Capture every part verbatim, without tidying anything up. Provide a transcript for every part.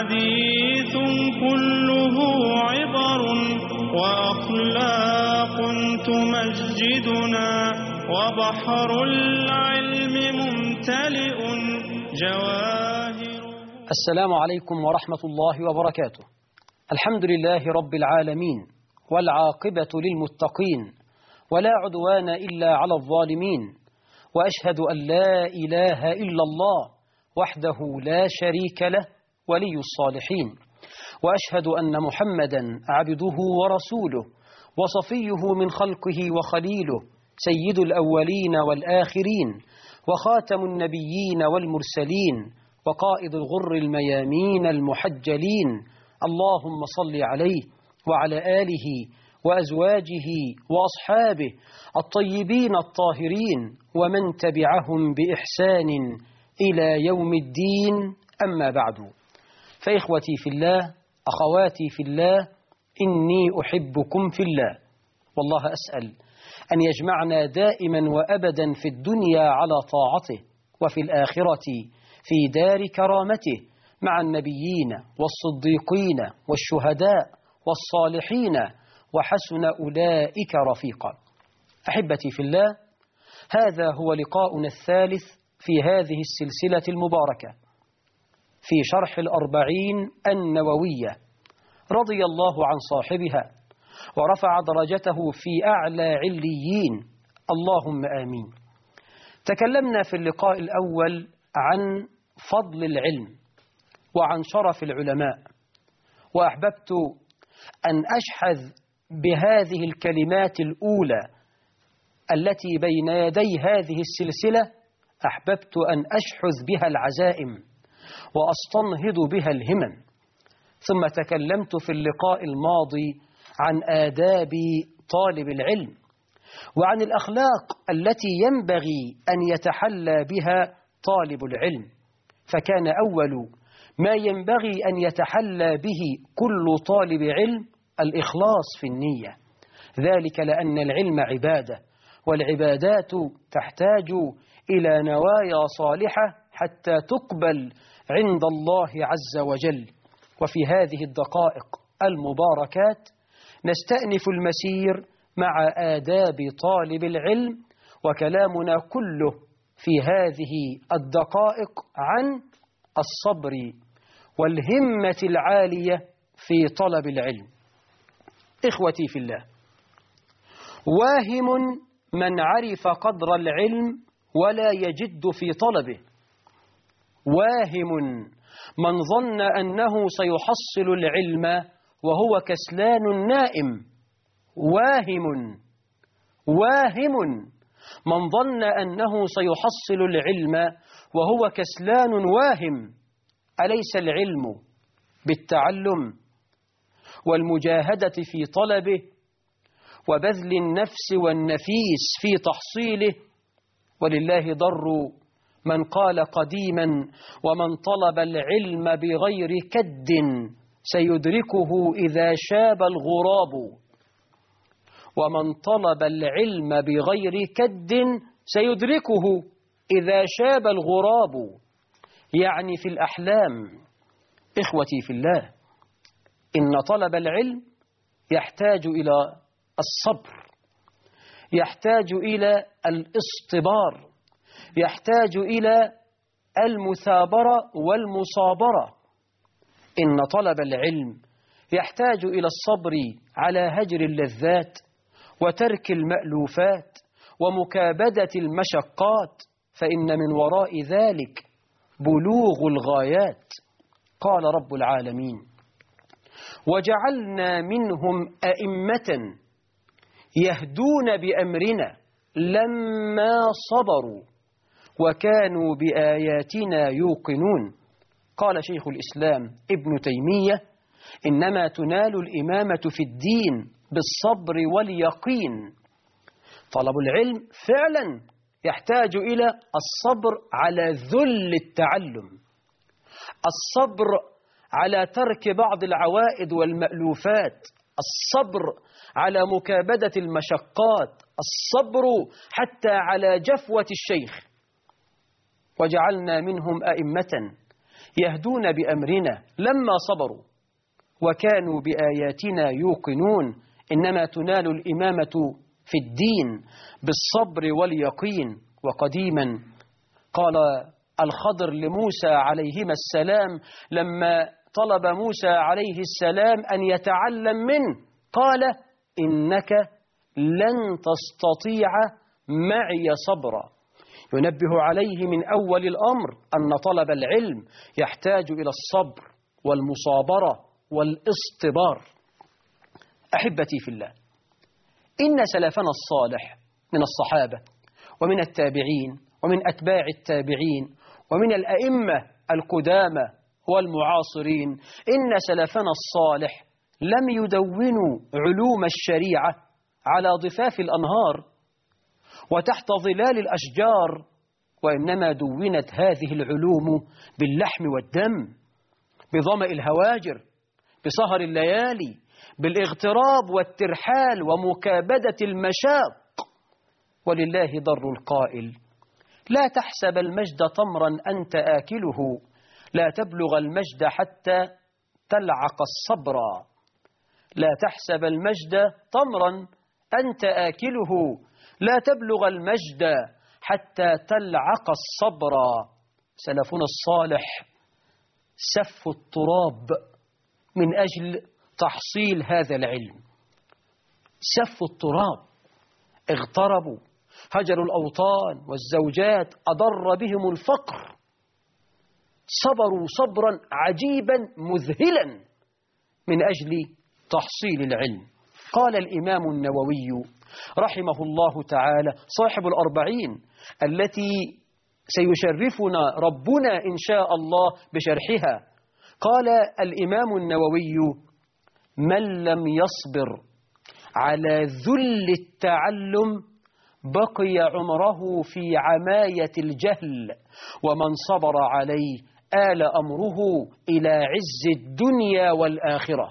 حديث كله عبر وأخلاق تمجدنا، وبحر العلم ممتلئ جواهر. السلام عليكم ورحمة الله وبركاته. الحمد لله رب العالمين، والعاقبة للمتقين، ولا عدوان إلا على الظالمين، وأشهد أن لا إله إلا الله وحده لا شريك له ولي الصالحين، وأشهد أن محمدا عبده ورسوله وصفيه من خلقه وخليله، سيد الأولين والآخرين، وخاتم النبيين والمرسلين، وقائد الغر الميامين المحجلين. اللهم صل عليه وعلى آله وأزواجه وأصحابه الطيبين الطاهرين، ومن تبعهم بإحسان إلى يوم الدين. أما بعد، فإخوتي في الله، أخواتي في الله، إني أحبكم في الله، والله أسأل أن يجمعنا دائما وأبدا في الدنيا على طاعته، وفي الآخرة في دار كرامته مع النبيين والصديقين والشهداء والصالحين، وحسن أولئك رفيقا. أحبتي في الله، هذا هو لقاؤنا الثالث في هذه السلسلة المباركة في شرح الأربعين النووية، رضي الله عن صاحبها ورفع درجته في أعلى عليين، اللهم آمين. تكلمنا في اللقاء الأول عن فضل العلم وعن شرف العلماء، وأحببت أن أشحذ بهذه الكلمات الأولى التي بين يدي هذه السلسلة، أحببت أن أشحذ بها العزائم وأستنهض بها الهمم. ثم تكلمت في اللقاء الماضي عن آداب طالب العلم وعن الأخلاق التي ينبغي أن يتحلى بها طالب العلم، فكان أول ما ينبغي أن يتحلى به كل طالب علم الإخلاص في النية، ذلك لأن العلم عبادة، والعبادات تحتاج إلى نوايا صالحة حتى تقبل عند الله عز وجل. وفي هذه الدقائق المباركات نستأنف المسير مع آداب طالب العلم، وكلامنا كله في هذه الدقائق عن الصبر والهمة العالية في طلب العلم. إخوتي في الله، واهم من عرف قدر العلم ولا يجد في طلبه، واهم من ظن أنه سيحصل العلم وهو كسلان نائم، واهم واهم من ظن أنه سيحصل العلم وهو كسلان واهم. أليس العلم بالتعلم والمجاهدة في طلبه وبذل النفس والنفيس في تحصيله؟ ولله ضر من قال قديما: ومن طلب العلم بغير كد سيدركه إذا شاب الغراب. ومن طلب العلم بغير كد سيدركه إذا شاب الغراب، يعني في الأحلام. إخوتي في الله، إن طلب العلم يحتاج إلى الصبر، يحتاج إلى الاصطبار، يحتاج إلى المثابرة والمصابرة. إن طلب العلم يحتاج إلى الصبر على هجر اللذات وترك المألوفات ومكابدة المشقات، فإن من وراء ذلك بلوغ الغايات. قال رب العالمين: وجعلنا منهم أئمة يهدون بأمرنا لما صبروا وكانوا بآياتنا يوقنون. قال شيخ الإسلام ابن تيمية: إنما تنال الإمامة في الدين بالصبر واليقين. طلب العلم فعلا يحتاج إلى الصبر على ذل التعلم، الصبر على ترك بعض العوائد والمألوفات، الصبر على مكابدة المشقات، الصبر حتى على جفوة الشيخ. وجعلنا منهم أئمة يهدون بأمرنا لما صبروا وكانوا بآياتنا يوقنون. إنما تنال الإمامة في الدين بالصبر واليقين. وقديما قال الخضر لموسى عليهما السلام لما طلب موسى عليه السلام أن يتعلم منه، قال إنك لن تستطيع معي صبرا. ينبه عليه من أول الأمر أن طلب العلم يحتاج إلى الصبر والمصابرة والاصطبار. أحبتي في الله، إن سلفنا الصالح من الصحابة ومن التابعين ومن أتباع التابعين ومن الأئمة القدامى والمعاصرين، إن سلفنا الصالح لم يدونوا علوم الشريعة على ضفاف الأنهار وتحت ظلال الأشجار، وإنما دونت هذه العلوم باللحم والدم، بظمأ الهواجر، بسهر الليالي، بالاغتراب والترحال ومكابدة المشاق. ولله ضر القائل: لا تحسب المجد تمرا أنت آكله، لا تبلغ المجد حتى تلعق الصبر. لا تحسب المجد تمرا أنت آكله، لا تبلغ المجد حتى تلعق الصبر. سلفنا الصالح سفوا التراب من أجل تحصيل هذا العلم، سفوا التراب، اغتربوا، هجروا الأوطان والزوجات، أضر بهم الفقر، صبروا صبرا عجيبا مذهلا من أجل تحصيل العلم. قال الإمام النووي رحمه الله تعالى صاحب الأربعين التي سيشرفنا ربنا إن شاء الله بشرحها، قال الإمام النووي: من لم يصبر على ذل التعلم بقي عمره في عماية الجهل، ومن صبر عليه آل أمره إلى عز الدنيا والآخرة.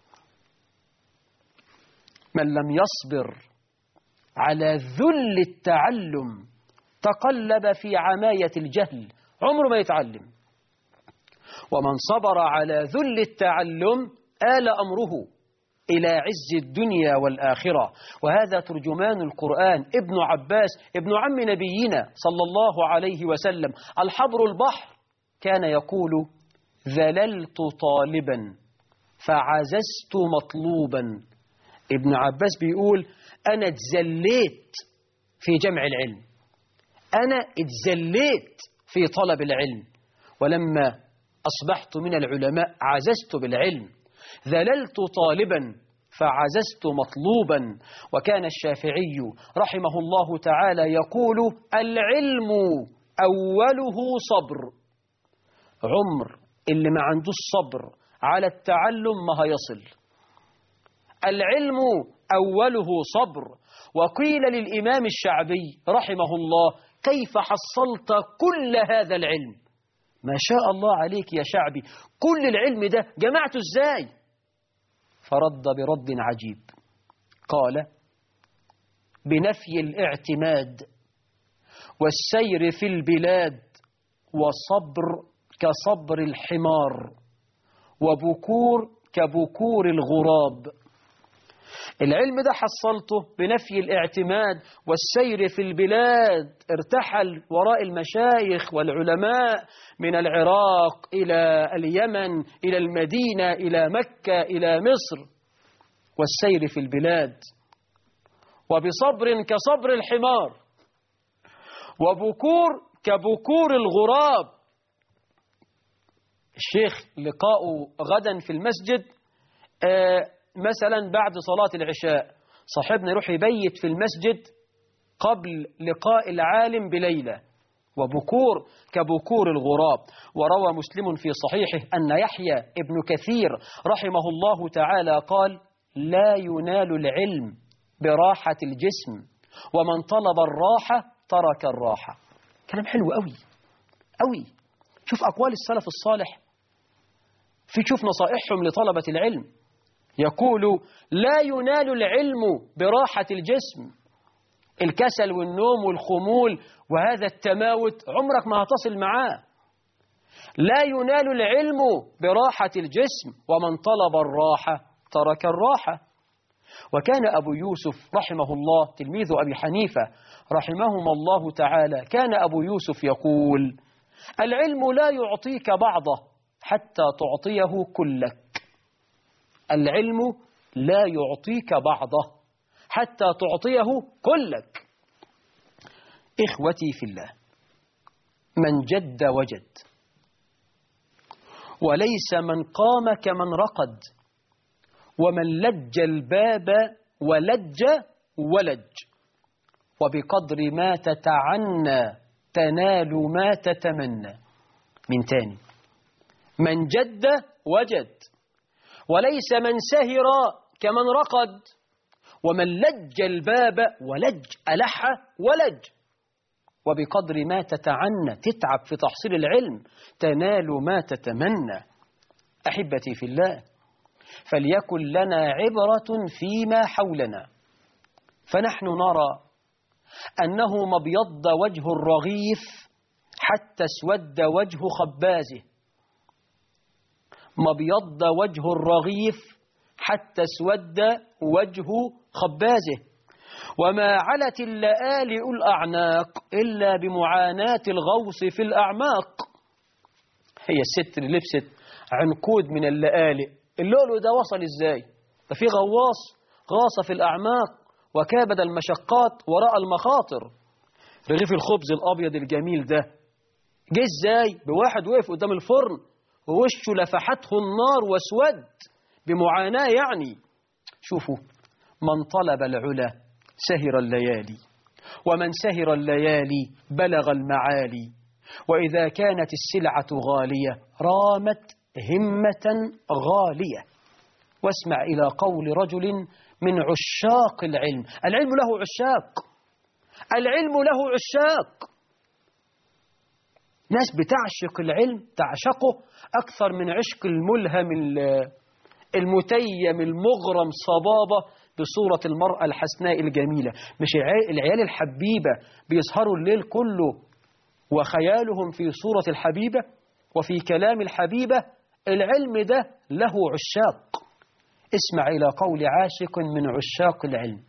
من لم يصبر على ذل التعلم تقلب في عماية الجهل، عمره ما يتعلم. ومن صبر على ذل التعلم آل أمره إلى عز الدنيا والآخرة. وهذا ترجمان القرآن ابن عباس ابن عم نبينا صلى الله عليه وسلم الحبر البحر كان يقول: ذللت طالبا فعززت مطلوبا. ابن عباس بيقول: أنا اتزليت في جمع العلم، أنا اتزليت في طلب العلم، ولما أصبحت من العلماء عززت بالعلم. ذللت طالبا فعززت مطلوبا. وكان الشافعي رحمه الله تعالى يقول: العلم أوله صبر. عمر اللي ما عنده الصبر على التعلم ما هيصل. العلم أوله صبر. وقيل للإمام الشعبي رحمه الله: كيف حصلت كل هذا العلم؟ ما شاء الله عليك يا شعبي، كل العلم ده جمعته ازاي؟ فرد برد عجيب، قال: بنفي الاعتماد والسير في البلاد وصبر كصبر الحمار وبكور كبكور الغراب. العلم ده حصلته بنفي الاعتماد والسير في البلاد. ارتحل وراء المشايخ والعلماء من العراق إلى اليمن إلى المدينة إلى مكة إلى مصر، والسير في البلاد. وبصبر كصبر الحمار وبكور كبكور الغراب. الشيخ لقاؤه غدا في المسجد آه مثلا بعد صلاة العشاء، صاحبنا يروح يبيت في المسجد قبل لقاء العالم بليلة. وبكور كبكور الغراب. وروى مسلم في صحيحه أن يحيى ابن كثير رحمه الله تعالى قال: لا ينال العلم براحة الجسم، ومن طلب الراحة ترك الراحة. كلام حلو قوي قوي. شوف أقوال السلف الصالح، في شوف نصائحهم لطلبة العلم. يقول: لا ينال العلم براحة الجسم. الكسل والنوم والخمول وهذا التماوت عمرك ما هتصل معاه. لا ينال العلم براحة الجسم، ومن طلب الراحة ترك الراحة. وكان أبو يوسف رحمه الله تلميذ أبي حنيفة رحمهما الله تعالى، كان أبو يوسف يقول: العلم لا يعطيك بعضه حتى تعطيه كلك. العلم لا يعطيك بعضه حتى تعطيه كلك. إخوتي في الله، من جد وجد، وليس من قام كمن رقد، ومن لج الباب ولج ولج، وبقدر ما تتعنى تنال ما تتمنى. من تاني: من جد وجد، وليس من سهر كمن رقد، ومن لج الباب ولج ألح ولج، وبقدر ما تتعنى تتعب في تحصيل العلم تنال ما تتمنى. أحبتي في الله، فليكن لنا عبرة فيما حولنا، فنحن نرى أنه مبيض وجه الرغيف حتى اسود وجه خبازه، مبيض وجه الرغيف حتى اسود وجه خبازه، وما علت اللآلئ الأعناق إلا بمعاناة الغوص في الأعماق. هي الست اللي لبست عنقود من اللآلئ، اللؤلؤ ده وصل إزاي؟ ده في غواص غاص في الأعماق وكابد المشقات ورأى المخاطر. رغيف الخبز الأبيض الجميل ده جه إزاي؟ بواحد وقف قدام الفرن ووشه لفحته النار واسود بمعاناة. يعني شوفوا، من طلب العلا سهر الليالي، ومن سهر الليالي بلغ المعالي، وإذا كانت السلعة غالية رامت همة غالية. واسمع إلى قول رجل من عشاق العلم. العلم له عشاق، العلم له عشاق، ناس بتعشق العلم، تعشقه أكثر من عشق الملهم المتيم المغرم صبابة بصورة المرأة الحسناء الجميلة. مش العيال الحبيبة بيسهروا الليل كله وخيالهم في صورة الحبيبة وفي كلام الحبيبة. العلم ده له عشاق. اسمع إلى قول عاشق من عشاق العلم،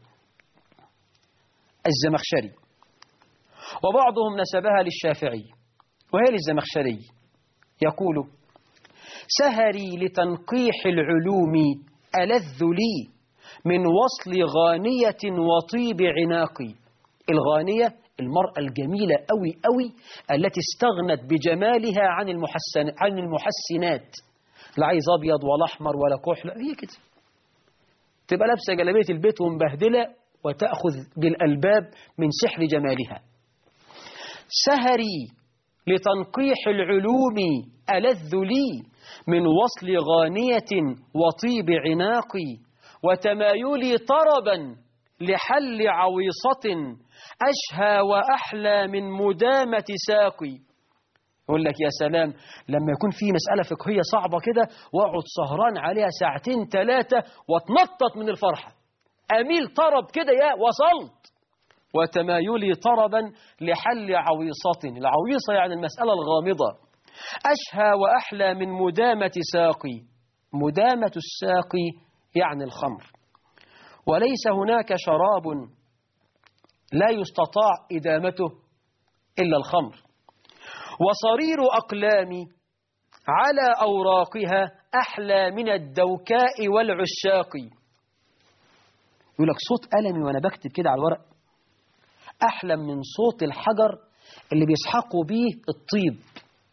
الزمخشري، وبعضهم نسبها للشافعي، وهي للزمخشري، يقول: سهري لتنقيح العلوم ألذ لي من وصل غانية وطيب عناقي. الغانية المرأة الجميلة أوي أوي التي استغنت بجمالها عن المحسن عن المحسنات، لا عايز أبيض ولا أحمر ولا كحل، هي كده تبقى لابسة جلابية البيت ومبهدلة وتأخذ بالألباب من سحر جمالها. سهري لتنقيح العلوم ألذ لي من وصل غانية وطيب عناقي، وتمايلي طربا لحل عويصة أشهى وأحلى من مدامة ساقي. يقول لك يا سلام لما يكون في مسألة فقهية صعبة كده واقعد سهران عليها ساعتين ثلاثة واتنطط من الفرحة، أميل طرب كده يا وصلت. وتمايلي طربا لحل عويصة، العويصة يعني المسألة الغامضة، أشهى وأحلى من مدامة ساقي. مدامة الساقي يعني الخمر، وليس هناك شراب لا يستطاع إدامته إلا الخمر. وصرير أقلامي على أوراقها أحلى من الدوكاء والعشاق. يقول لك صوت قلمي وأنا بكتب كده على الورق أحلى من صوت الحجر اللي بيسحقوا بيه الطيب.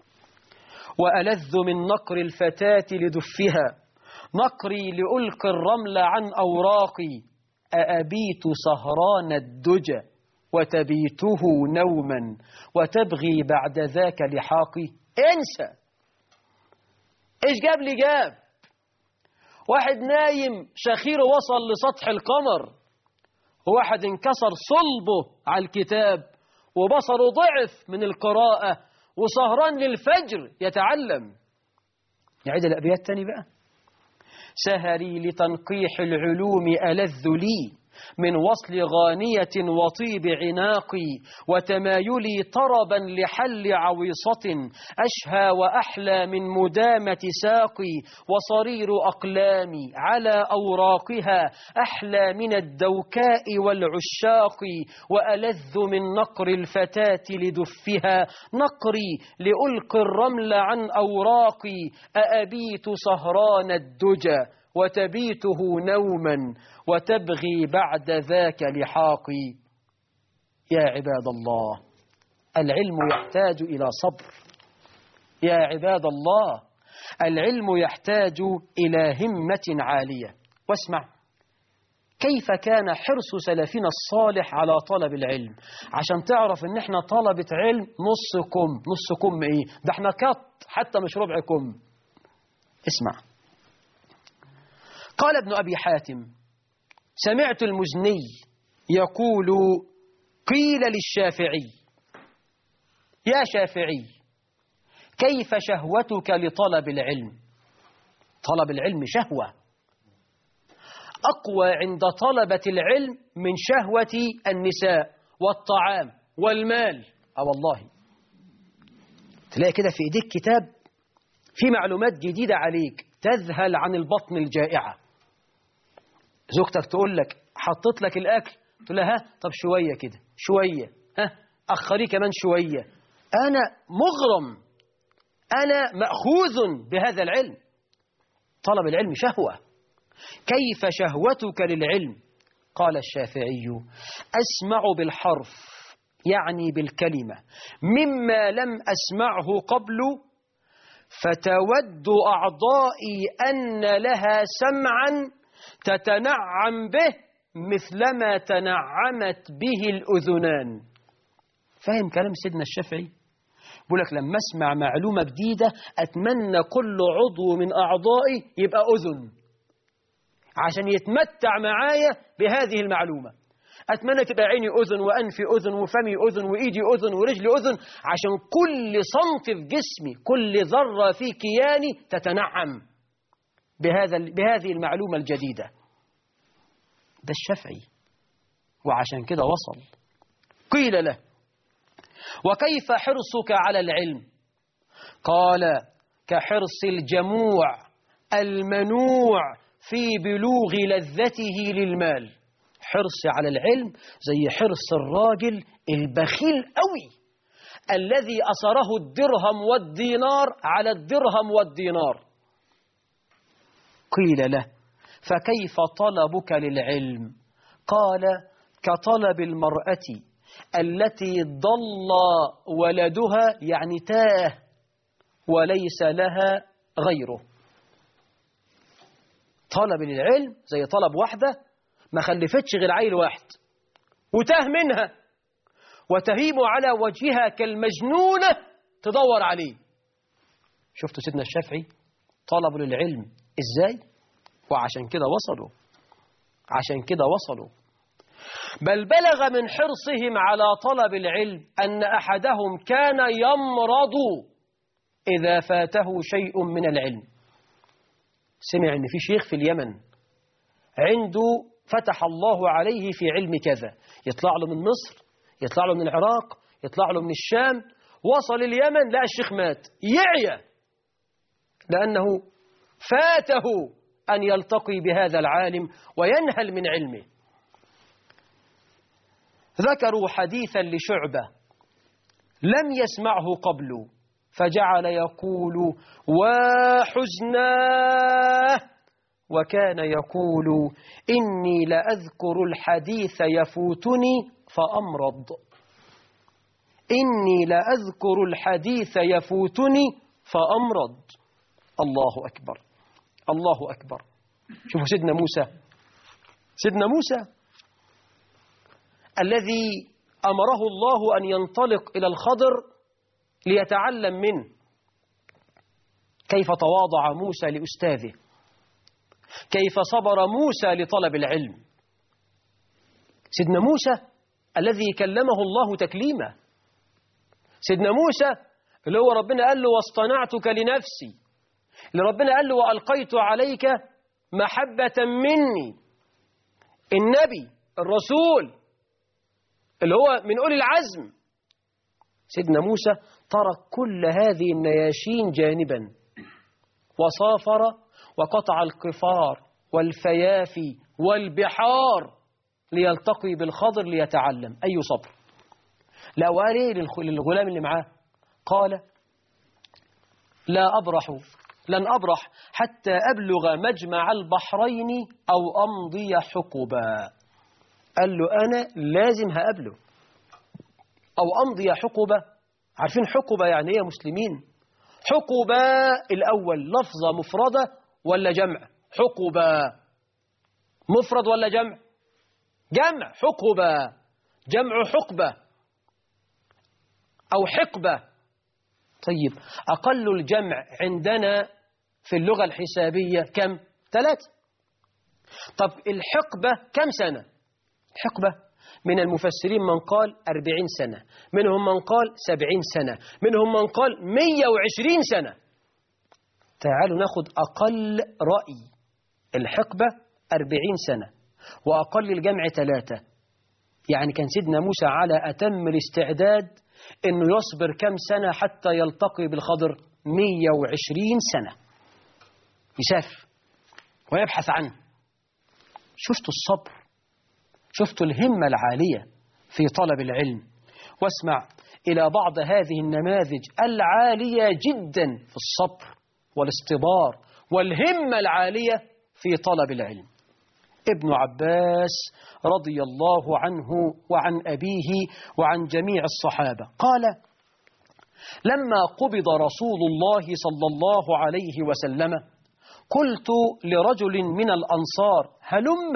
وألذ من نقر الفتاة لدفها، نقري لألقي الرمل عن أوراقي. أأبيت سهران الدجى وتبيته نوما وتبغي بعد ذاك لحاقي. انسى ايش جاب لي جاب واحد نايم شخيره وصل لسطح القمر، وواحد انكسر صلبه على الكتاب وبصره ضعف من القراءة وسهران للفجر يتعلم. نعيد الأبيات تاني بقى. سهري لتنقيح العلوم ألذ لي من وصل غانية وطيب عناقي وتمايلي طربا لحل عويصة أشهى وأحلى من مدامة ساقي وصرير أقلامي على أوراقها أحلى من الدوكاء والعشاق وألذ من نقر الفتاة لدفها نقري لألقي الرمل عن أوراقي أأبيت سهران الدجى وتبيته نوما وتبغي بعد ذاك لحاقي. يا عباد الله، العلم يحتاج إلى صبر. يا عباد الله، العلم يحتاج إلى همة عالية. واسمع كيف كان حرص سلفنا الصالح على طلب العلم، عشان تعرف ان احنا طلبة علم نص كم. نص كم ايه ده؟ احنا كت حتى مش ربع كم. اسمع، قال ابن أبي حاتم: سمعت المزني يقول: قيل للشافعي: يا شافعي، كيف شهوتك لطلب العلم؟ طلب العلم شهوة أقوى عند طلبة العلم من شهوة النساء والطعام والمال. أه والله، تلاقي كده في إيديك كتاب في معلومات جديدة عليك تذهل عن البطن الجائعة. زوجتك تقول لك حطت لك الأكل، تقول لها: ها طب شوية كده، شوية، ها أخريه كمان شوية. أنا مغرم، أنا مأخوذ بهذا العلم. طلب العلم شهوة. كيف شهوتك للعلم؟ قال الشافعي: أسمع بالحرف، يعني بالكلمة، مما لم أسمعه قبل، فتود أعضائي أن لها سمعا تتنعم به مثلما تنعمت به الأذنان. فاهم كلام سيدنا الشافعي؟ بقول لك لما أسمع معلومة جديدة أتمنى كل عضو من أعضائي يبقى أذن عشان يتمتع معايا بهذه المعلومة. أتمنى تبقى عيني أذن وأنفي أذن وفمي أذن وإيدي أذن ورجلي أذن، عشان كل صنف في جسمي، كل ذرة في كياني تتنعم بهذا بهذه المعلومة الجديدة. ده الشافعي، وعشان كده وصل. قيل له: وكيف حرصك على العلم؟ قال: كحرص الجموع المنوع في بلوغ لذته للمال. حرص على العلم زي حرص الراجل البخيل قوي الذي أسره الدرهم والدينار على الدرهم والدينار. قيل له: فكيف طلبك للعلم؟ قال: كطلب المرأة التي ضل ولدها، يعني تاه وليس لها غيره. طلب للعلم زي طلب واحدة ما خلفتش غير عيل واحد وتاه منها وتهيم على وجهها كالمجنونة تدور عليه. شفتوا سيدنا الشافعي طلبوا للعلم ازاي؟ وعشان كده وصلوا، عشان كده وصلوا. بل بلغ من حرصهم على طلب العلم أن أحدهم كان يمرض إذا فاته شيء من العلم. سمع أن في شيخ في اليمن عنده فتح الله عليه في علم كذا، يطلع له من مصر، يطلع له من العراق، يطلع له من الشام، وصل اليمن لقى الشيخ مات، يعيا لأنه فاته أن يلتقي بهذا العالم وينهل من علمه. ذكروا حديثا لشعبة لم يسمعه قبل، فجعل يقول: وحزناه، وكان يقول: إني لأذكر الحديث يفوتني فأمرض. إني لأذكر الحديث يفوتني فأمرض. الله أكبر، الله أكبر. شوفوا سيدنا موسى، سيدنا موسى الذي أمره الله أن ينطلق إلى الخضر ليتعلم منه. كيف تواضع موسى لأستاذه، كيف صبر موسى لطلب العلم. سيدنا موسى الذي كلمه الله تكليما، سيدنا موسى اللي هو ربنا قال له: واصطنعتك لنفسي، اللي ربنا قال له: وألقيت عليك محبة مني. النبي الرسول اللي هو من أولي العزم. سيدنا موسى ترك كل هذه النياشين جانبا وسافر وقطع القفار والفيافي والبحار ليلتقي بالخضر ليتعلم. أي صبر. لا وقال إيه للغلام اللي معاه؟ قال لا أبرح لن أبرح حتى أبلغ مجمع البحرين أو أمضي حقبا. قال له أنا لازم هقابله أو أمضي حقبة. عارفين حقبة يعني إيه يا مسلمين؟ حقبة الأول لفظة مفردة ولا جمع؟ حقبة مفرد ولا جمع؟ جمع. حقبة جمع حقبة أو حقبة. طيب أقل الجمع عندنا في اللغة الحسابية كم؟ ثلاثة. طب الحقبة كم سنة؟ الحقبة من المفسرين من قال أربعين سنة، منهم من قال سبعين سنة، منهم من قال مية وعشرين سنة. تعالوا ناخد أقل رأي. الحقبة أربعين سنة وأقل الجمع ثلاثة. يعني كان سيدنا موسى على أتم الاستعداد إنه يصبر كم سنة حتى يلتقي بالخضر؟ مية وعشرين سنة يسافر ويبحث عنه. شفتوا الصبر، شفتوا الهمة العالية في طلب العلم. واسمع إلى بعض هذه النماذج العالية جدا في الصبر والاستبار والهمة العالية في طلب العلم. ابن عباس رضي الله عنه وعن أبيه وعن جميع الصحابة قال لما قبض رسول الله صلى الله عليه وسلم قلت لرجل من الأنصار هلم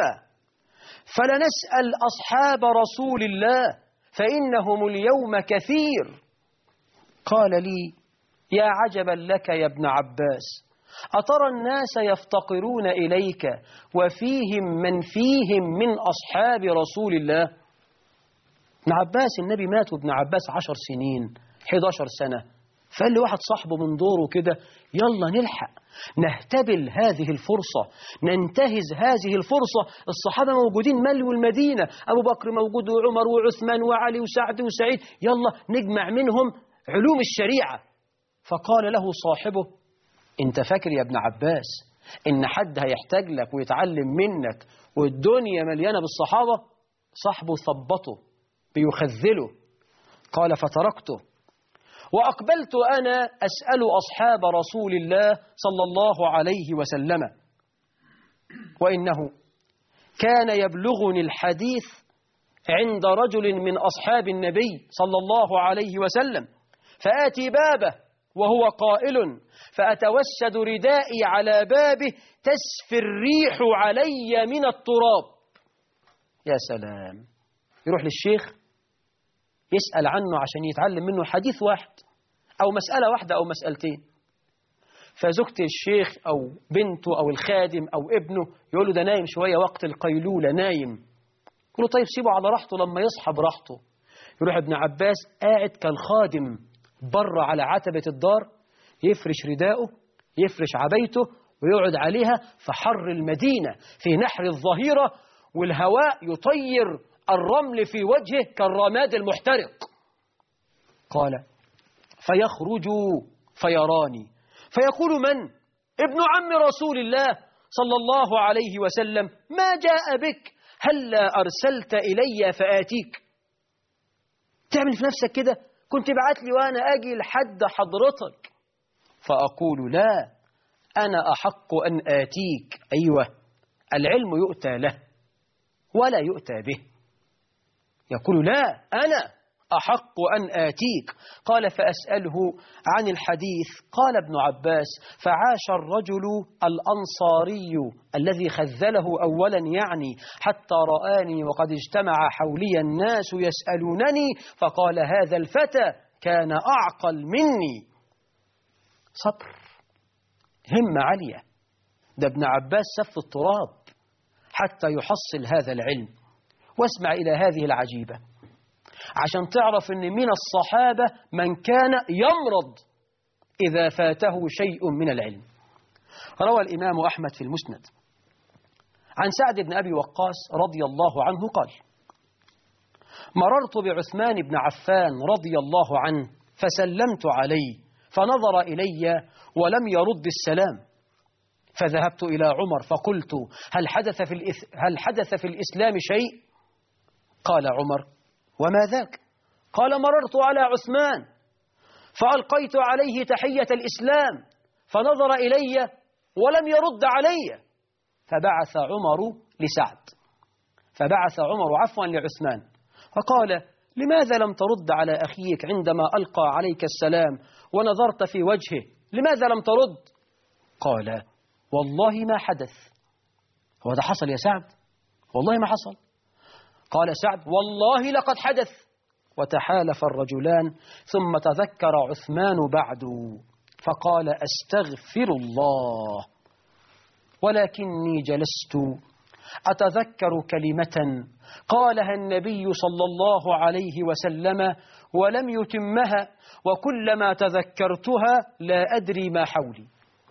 فلنسأل أصحاب رسول الله فإنهم اليوم كثير. قال لي يا عجبا لك يا ابن عباس، أترى الناس يفتقرون إليك وفيهم من فيهم من أصحاب رسول الله؟ ابن عباس النبي مات وابن عباس عشر سنين حداشر سنة. فقال لي واحد صاحبه من دوره كده يلا نلحق نهتبل هذه الفرصة، ننتهز هذه الفرصة. الصحابة موجودين ملوا المدينة، أبو بكر موجود وعمر وعثمان وعلي وسعد وسعيد، يلا نجمع منهم علوم الشريعة. فقال له صاحبه انت فاكر يا ابن عباس ان حد هيحتاج لك ويتعلم منك والدنيا مليانة بالصحابة؟ صاحبه ثبته بيخذله. قال فتركته وأقبلت أنا أسأل أصحاب رسول الله صلى الله عليه وسلم، وإنه كان يبلغني الحديث عند رجل من أصحاب النبي صلى الله عليه وسلم فآتي بابه وهو قائل فأتوسد ردائي على بابه تسفي الريح علي من التراب. يا سلام. يروح للشيخ يسأل عنه عشان يتعلم منه حديث واحد أو مسألة واحدة أو مسألتين. فزوجة الشيخ أو بنته أو الخادم أو ابنه يقول له ده نايم شوية وقت القيلولة نايم. يقول له طيب سيبه على راحته لما يصحى براحته. يروح ابن عباس قاعد كالخادم بره على عتبة الدار يفرش رداءه يفرش عبيته ويقعد عليها في حر المدينة في نحر الظهيرة والهواء يطير الرمل في وجهه كالرماد المحترق. قال فيخرج فيراني فيقول من؟ ابن عم رسول الله صلى الله عليه وسلم ما جاء بك؟ هلا أرسلت إلي فآتيك؟ تعمل في نفسك كده؟ كنت بعت لي وأنا أجي لحد حضرتك. فأقول لا أنا أحق أن آتيك. أيوة العلم يؤتى له ولا يؤتى به. يقول لا أنا أحق أن آتيك. قال فأسأله عن الحديث. قال ابن عباس فعاش الرجل الأنصاري الذي خذله أولا يعني حتى رآني وقد اجتمع حولي الناس يسألونني فقال هذا الفتى كان أعقل مني. صبر، همة عالية. ده ابن عباس سف التراب حتى يحصل هذا العلم. واسمع إلى هذه العجيبة عشان تعرف أن من الصحابة من كان يمرض إذا فاته شيء من العلم. روى الإمام أحمد في المسند عن سعد بن أبي وقاص رضي الله عنه قال: مررت بعثمان بن عفان رضي الله عنه فسلمت عليه فنظر إلي ولم يرد السلام، فذهبت إلى عمر فقلت: هل حدث في الإث... هل حدث في الإسلام شيء؟ قال عمر: وما ذاك؟ قال: مررت على عثمان فألقيت عليه تحية الإسلام فنظر إلي ولم يرد علي، فبعث عمر لسعد فبعث عمر عفوا لعثمان فقال: لماذا لم ترد على أخيك عندما ألقى عليك السلام ونظرت في وجهه؟ لماذا لم ترد؟ قال: والله ما حدث. هو ده حصل يا سعد؟ والله ما حصل. قال سعد: والله لقد حدث. وتحالف الرجلان ثم تذكر عثمان بعد فقال: أستغفر الله، ولكني جلست أتذكر كلمة قالها النبي صلى الله عليه وسلم ولم يتمها، وكلما تذكرتها لا أدري ما حولي.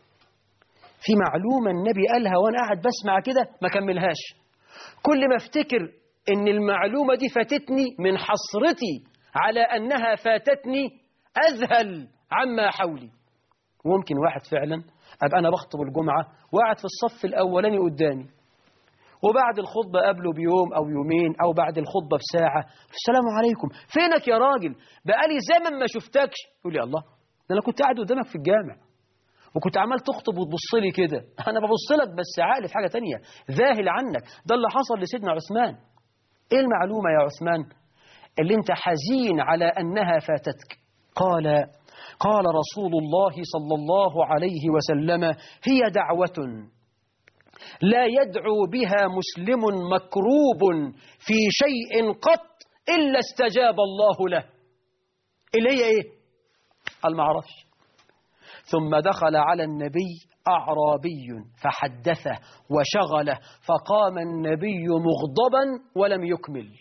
في معلومة النبي قالها وأنا قاعد بسمع كده ما كملهاش، كل ما افتكر إن المعلومة دي فاتتني من حسرتي على أنها فاتتني أذهل عما حولي. ممكن واحد فعلا أبقى أنا بخطب الجمعة وقاعد في الصف الأولاني قدامي، وبعد الخطبة قبله بيوم أو يومين أو بعد الخطبة بساعة: السلام عليكم، فينك يا راجل؟ بقالي زمن ما شفتكش. يقول لي: الله، ده أنا كنت قاعد قدامك في الجامع وكنت عمال تخطب وتبص لي كده، أنا ببص لك بس عقلي في حاجة تانية، ذاهل عنك. ده اللي حصل لسيدنا عثمان. إيه المعلومة يا عثمان اللي أنت حزين على أنها فاتتك؟ قال قال رسول الله صلى الله عليه وسلم: هي دعوة لا يدعو بها مسلم مكروب في شيء قط إلا استجاب الله له. اللي هي إيه؟ قال ما أعرفش. ثم دخل على النبي أعرابي فحدثه وشغله، فقام النبي مغضبا ولم يكمل.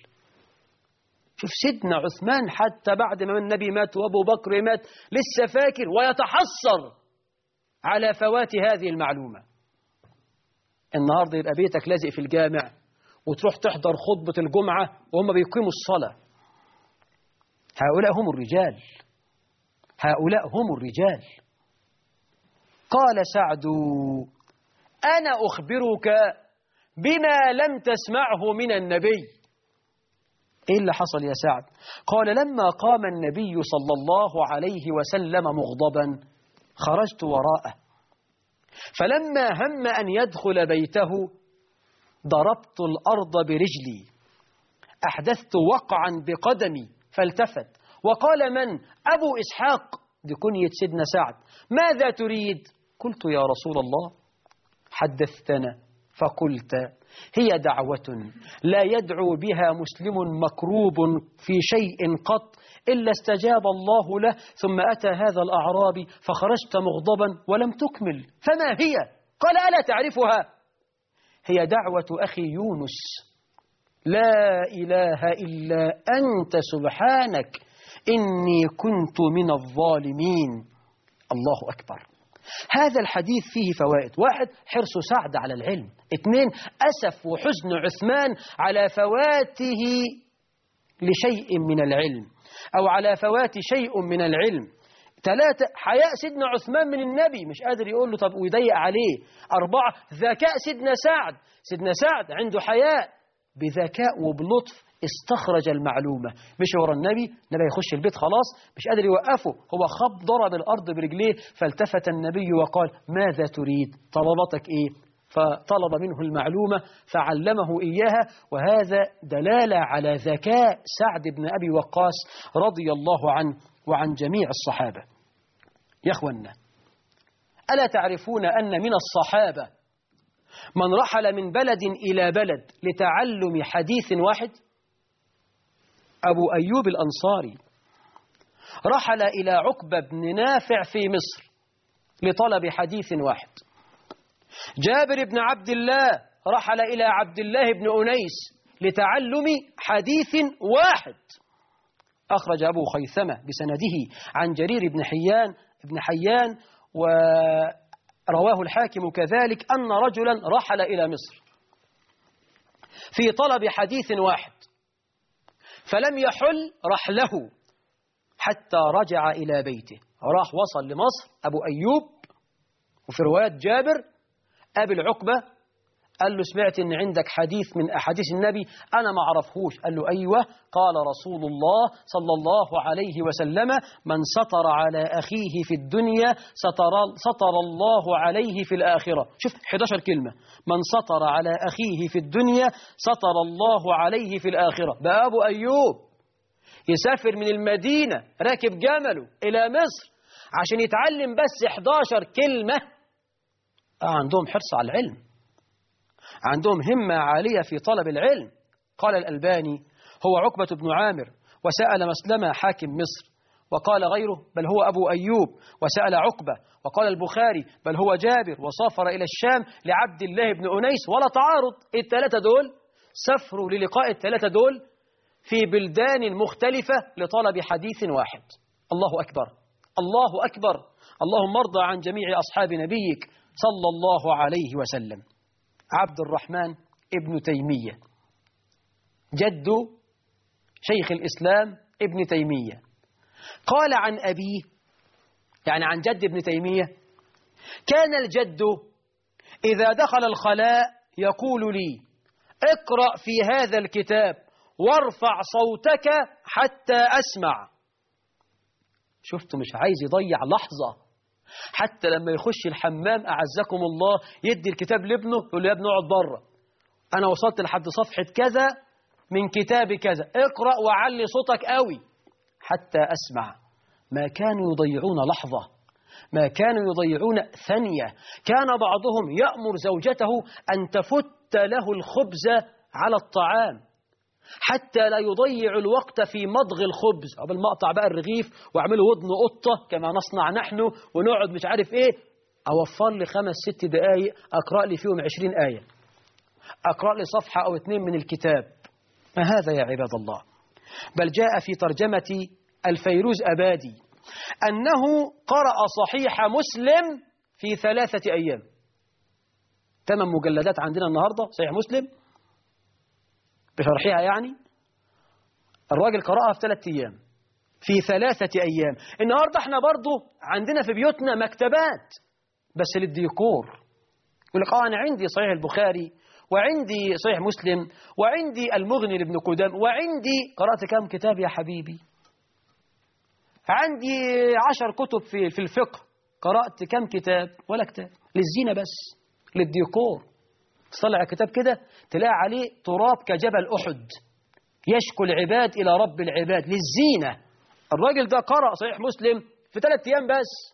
شوف سيدنا عثمان حتى بعد ما النبي مات وأبو بكر مات لسه فاكر ويتحسر على فوات هذه المعلومة. النهاردة يبقى بيتك لازق في الجامع وتروح تحضر خطبة الجمعة وهم بيقيموا الصلاة. هؤلاء هم الرجال، هؤلاء هم الرجال. قال سعد: أنا أخبرك بما لم تسمعه من النبي. إيه اللي حصل يا سعد؟ قال: لما قام النبي صلى الله عليه وسلم مغضبا خرجت وراءه، فلما هم أن يدخل بيته ضربت الأرض برجلي، أحدثت وقعا بقدمي فالتفت وقال: من؟ أبو إسحاق، دي كنية سيدنا سعد. ماذا تريد؟ قلت: يا رسول الله حدثتنا فقلت: هي دعوة لا يدعو بها مسلم مكروب في شيء قط إلا استجاب الله له. ثم أتى هذا الأعرابي فخرجت مغضبا ولم تكمل، فما هي؟ قال: ألا تعرفها؟ هي دعوة أخي يونس: لا إله إلا أنت سبحانك إني كنت من الظالمين. الله أكبر. هذا الحديث فيه فوائد: واحد، حرص سعد على العلم. اثنين، أسف وحزن عثمان على فواته لشيء من العلم أو على فوات شيء من العلم. ثلاثة، حياء سيدنا عثمان من النبي، مش قادر يقول له طب ويضيق عليه. أربعة، ذكاء سيدنا سعد، سيدنا سعد عنده حياء، بذكاء وبلطف استخرج المعلومة. مش ورا النبي، النبي يخش البيت خلاص مش قادر يوقفه، هو خب ضرب الأرض برجليه، فالتفت النبي وقال: ماذا تريد؟ طلبتك إيه؟ فطلب منه المعلومة فعلمه إياها. وهذا دلالة على ذكاء سعد بن أبي وقاص رضي الله عنه وعن جميع الصحابة. يا أخوانا، ألا تعرفون أن من الصحابة من رحل من بلد إلى بلد لتعلم حديث واحد؟ أبو أيوب الأنصاري رحل إلى عقبة بن نافع في مصر لطلب حديث واحد. جابر بن عبد الله رحل إلى عبد الله بن أنيس لتعلم حديث واحد. أخرج أبو خيثمة بسنده عن جرير بن حيان بن حيان ورواه الحاكم كذلك أن رجلا رحل إلى مصر في طلب حديث واحد، فلم يحل رحله حتى رجع إلى بيته. راح وصل لمصر أبو أيوب، وفي رواية جابر قابل عقبة قال له سمعت إن عندك حديث من أحاديث النبي أنا ما عرفهوش. قال له أيوة. قال رسول الله صلى الله عليه وسلم من سطر على أخيه في الدنيا سطر, سطر الله عليه في الآخرة. شوف إحدى عشرة كلمة، من سطر على أخيه في الدنيا سطر الله عليه في الآخرة. بقى أبو أيوب يسافر من المدينة راكب جمله إلى مصر عشان يتعلم بس إحدى عشرة كلمة. عندهم حرص على العلم، عندهم همة عالية في طلب العلم. قال الألباني هو عقبة بن عامر وسأل مسلمة حاكم مصر، وقال غيره بل هو أبو أيوب وسأل عقبة، وقال البخاري بل هو جابر وسافر إلى الشام لعبد الله بن أنيس. ولا تعارض، الثلاثة دول سافروا للقاء الثلاثة دول في بلدان مختلفة لطلب حديث واحد. الله أكبر، الله أكبر. اللهم ارضى عن جميع أصحاب نبيك صلى الله عليه وسلم. عبد الرحمن ابن تيمية جد شيخ الإسلام ابن تيمية قال عن أبيه، يعني عن جد ابن تيمية: كان الجد إذا دخل الخلاء يقول لي اقرأ في هذا الكتاب وارفع صوتك حتى أسمع. شفتوا مش عايز يضيع لحظة، حتى لما يخش الحمام أعزكم الله يدي الكتاب لابنه يقول له يا ابني اقعد بره، أنا وصلت لحد صفحة كذا من كتاب كذا، اقرأ وعلي صوتك قوي حتى أسمع. ما كانوا يضيعون لحظة، ما كانوا يضيعون ثانية. كان بعضهم يأمر زوجته أن تفت له الخبز على الطعام حتى لا يضيع الوقت في مضغ الخبز. قبل ما اقطع بقى الرغيف واعمله ودن قطة كما نصنع نحن ونقعد مش عارف ايه، اوفر لي خمس ست دقايق اقرأ لي فيهم عشرين آية، اقرأ لي صفحة او اتنين من الكتاب. ما هذا يا عباد الله؟ بل جاء في ترجمة الفيروز أبادي أنه قرأ صحيح مسلم في ثلاثة أيام. ثمان مجلدات عندنا النهاردة صحيح مسلم بشرحها، يعني الراجل قرأها في ثلاثة أيام في ثلاثة أيام. النهاردة احنا برضو عندنا في بيوتنا مكتبات بس للديكور، يقول لك اه أنا عندي صحيح البخاري وعندي صحيح مسلم وعندي المغني لابن قدام وعندي قرأت كم كتاب يا حبيبي، عندي عشر كتب في في الفقه، قرأت كم كتاب؟ ولا كتاب. للزينة بس، للديكور. تصلي على الكتاب كده تلاقي عليه تراب كجبل أحد يشكو العباد إلى رب العباد، للزينة. الراجل ده قرأ صحيح مسلم في ثلاث أيام بس.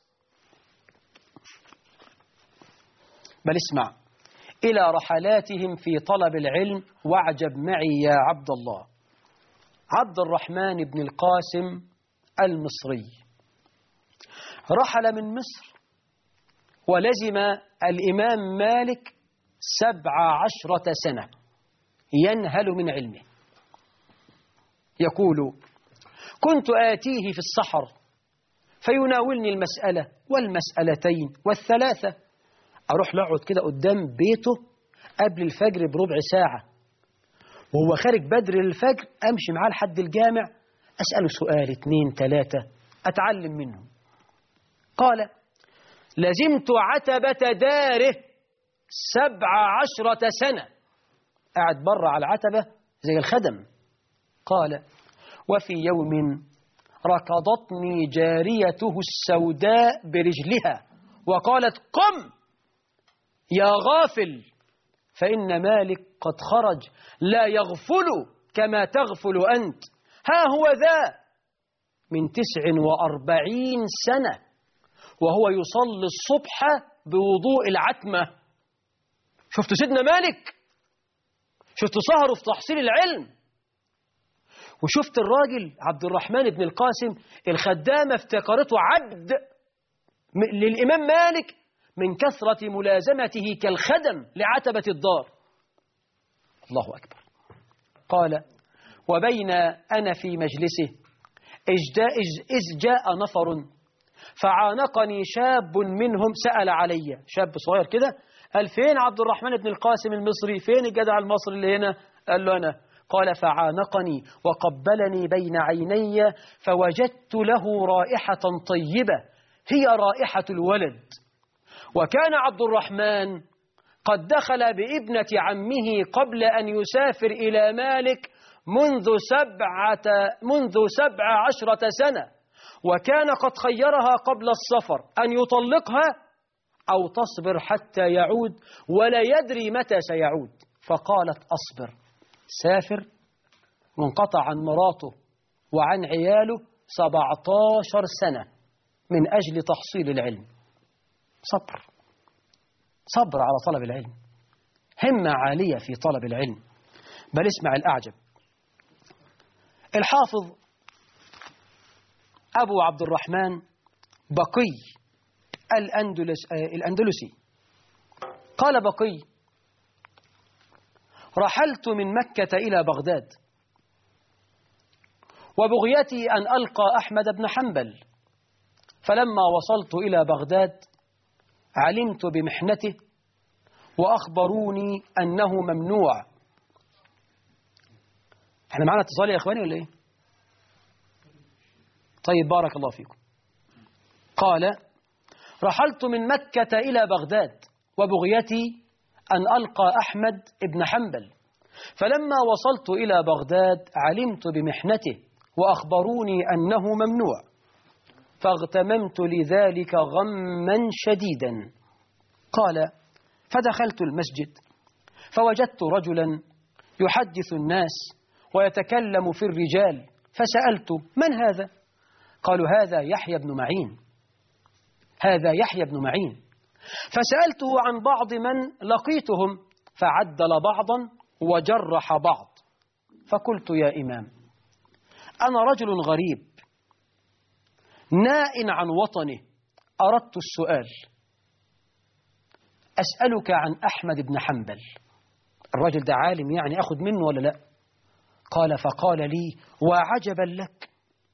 بل اسمع إلى رحلاتهم في طلب العلم واعجب معي يا عبد الله. عبد الرحمن بن القاسم المصري رحل من مصر ولزم الإمام مالك سبع عشرة سنة ينهل من علمه. يقول كنت آتيه في السحر فيناولني المسألة والمسألتين والثلاثة، أروح لأقعد كده قدام بيته قبل الفجر بربع ساعة، وهو خارج بدر الفجر أمشي معاه لحد الجامع أسأله سؤال اتنين تلاتة أتعلم منه. قال لزمت عتبة داره سبع عشرة سنة، قاعد بره على العتبة زي الخدم. قال وفي يوم ركضتني جاريته السوداء برجلها وقالت قم يا غافل فإن مالك قد خرج لا يغفل كما تغفل أنت، ها هو ذا من تسع وأربعين سنة وهو يصلي الصبح بوضوء العتمة. شفت سيدنا مالك، شفت سهره في تحصيل العلم، وشفت الراجل عبد الرحمن بن القاسم الخدامة افتكرته عبد للإمام مالك من كثرة ملازمته كالخدم لعتبة الدار. الله أكبر. قال وبين أنا في مجلسه إذ جاء نفر فعانقني شاب منهم، سأل علي، شاب صغير كده قال فين عبد الرحمن بن القاسم المصري؟ فين الجدع المصري اللي هنا؟ قال له أنا. قال فعانقني وقبلني بين عيني فوجدت له رائحة طيبة هي رائحة الولد. وكان عبد الرحمن قد دخل بابنة عمه قبل أن يسافر إلى مالك منذ سبعة منذ سبع عشرة سنة، وكان قد خيرها قبل السفر أن يطلقها أو تصبر حتى يعود ولا يدري متى سيعود، فقالت أصبر. سافر منقطع عن مراته وعن عياله سبعة عشر سنة من أجل تحصيل العلم. صبر، صبر على طلب العلم، همة عالية في طلب العلم. بل اسمع الأعجب، الحافظ أبو عبد الرحمن بقي الأندلس الأندلسي قال بقي: رحلت من مكة إلى بغداد وبغيتي أن ألقى أحمد بن حنبل، فلما وصلت إلى بغداد علمت بمحنته وأخبروني أنه ممنوع. احنا معنا اتصال يا إخواني ولا إيه؟ طيب بارك الله فيكم. قال: رحلت من مكة إلى بغداد وبغيتي أن ألقى أحمد بن حنبل، فلما وصلت إلى بغداد علمت بمحنته وأخبروني أنه ممنوع، فاغتممت لذلك غما شديدا. قال: فدخلت المسجد فوجدت رجلا يحدث الناس ويتكلم في الرجال، فسألت: من هذا؟ قالوا: هذا يحيى بن معين، هذا يحيى بن معين. فسألته عن بعض من لقيتهم فعدل بعضا وجرح بعض، فقلت: يا إمام، أنا رجل غريب نائن عن وطنه، أردت السؤال، أسألك عن أحمد بن حنبل. الرجل ده عالم يعني أخذ منه ولا لا؟ قال: فقال لي: وعجبا لك،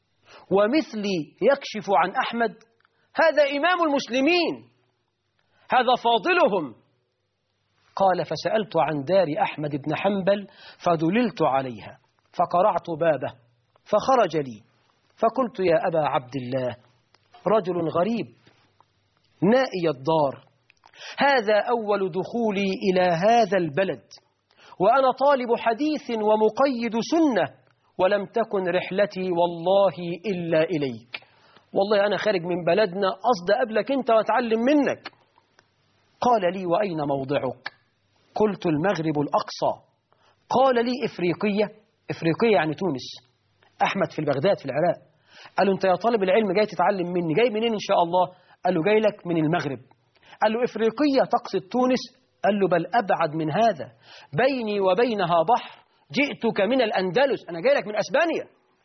ومثلي يكشف عن أحمد؟ هذا إمام المسلمين، هذا فاضلهم. قال: فسألت عن دار أحمد بن حنبل فدللت عليها فقرعت بابه فخرج لي، فقلت: يا أبا عبد الله، رجل غريب نائي الدار، هذا أول دخولي إلى هذا البلد، وأنا طالب حديث ومقيد سنة، ولم تكن رحلتي والله إلا إليك. والله أنا خارج من بلدنا قصد قبلك أنت وأتعلم منك. قال لي: وأين موضعك؟ قلت: المغرب الأقصى. قال لي: إفريقية؟ إفريقية يعني تونس. أحمد في بغداد في العراق. قال له: أنت يا طالب العلم جاي تتعلم مني، جاي منين إن شاء الله؟ قال له: جاي لك من المغرب. قال له: إفريقية تقصد تونس؟ قال له: بل أبعد من هذا، بيني وبينها بحر، جئتك من الأندلس، أنا جاي لك من أسبانيا.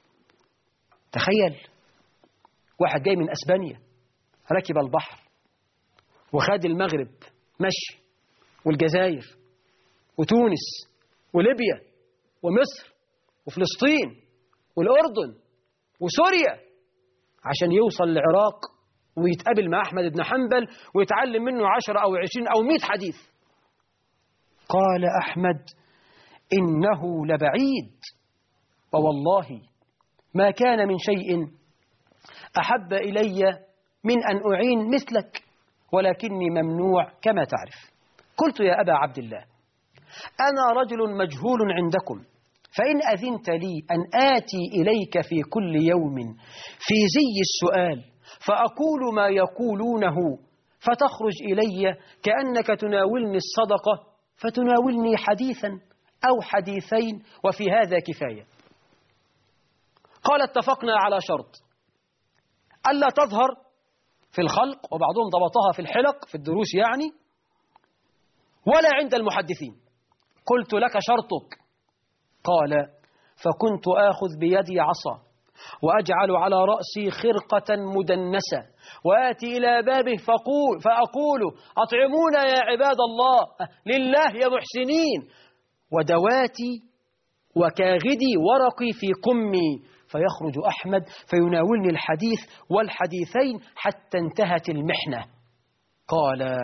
تخيل واحد جاي من أسبانيا ركب البحر وخد المغرب مشي، والجزائر وتونس وليبيا ومصر وفلسطين والأردن وسوريا عشان يوصل العراق ويتقابل مع أحمد بن حنبل ويتعلم منه عشرة أو عشرين أو مئة حديث. قال أحمد: إنه لبعيد، ووالله ما كان من شيء أحب إلي من أن أعين مثلك، ولكني ممنوع كما تعرف. قلت: يا أبا عبد الله، أنا رجل مجهول عندكم، فإن أذنت لي أن آتي إليك في كل يوم في زي السؤال فأقول ما يقولونه، فتخرج إلي كأنك تناولني الصدقة، فتناولني حديثا أو حديثين، وفي هذا كفاية. قال: اتفقنا على شرط ألا تظهر في الخلق، وبعضهم ضبطها في الحلق في الدروس يعني، ولا عند المحدثين. قلت: لك شرطك. قال: فكنت آخذ بيدي عصا وأجعل على رأسي خرقة مدنسة وآتي إلى بابه فقول فأقول: أطعمونا يا عباد الله، لله يا محسنين، ودواتي وكاغدي ورقي في قمي، فيخرج أحمد فيناولني الحديث والحديثين حتى انتهت المحنة. قال: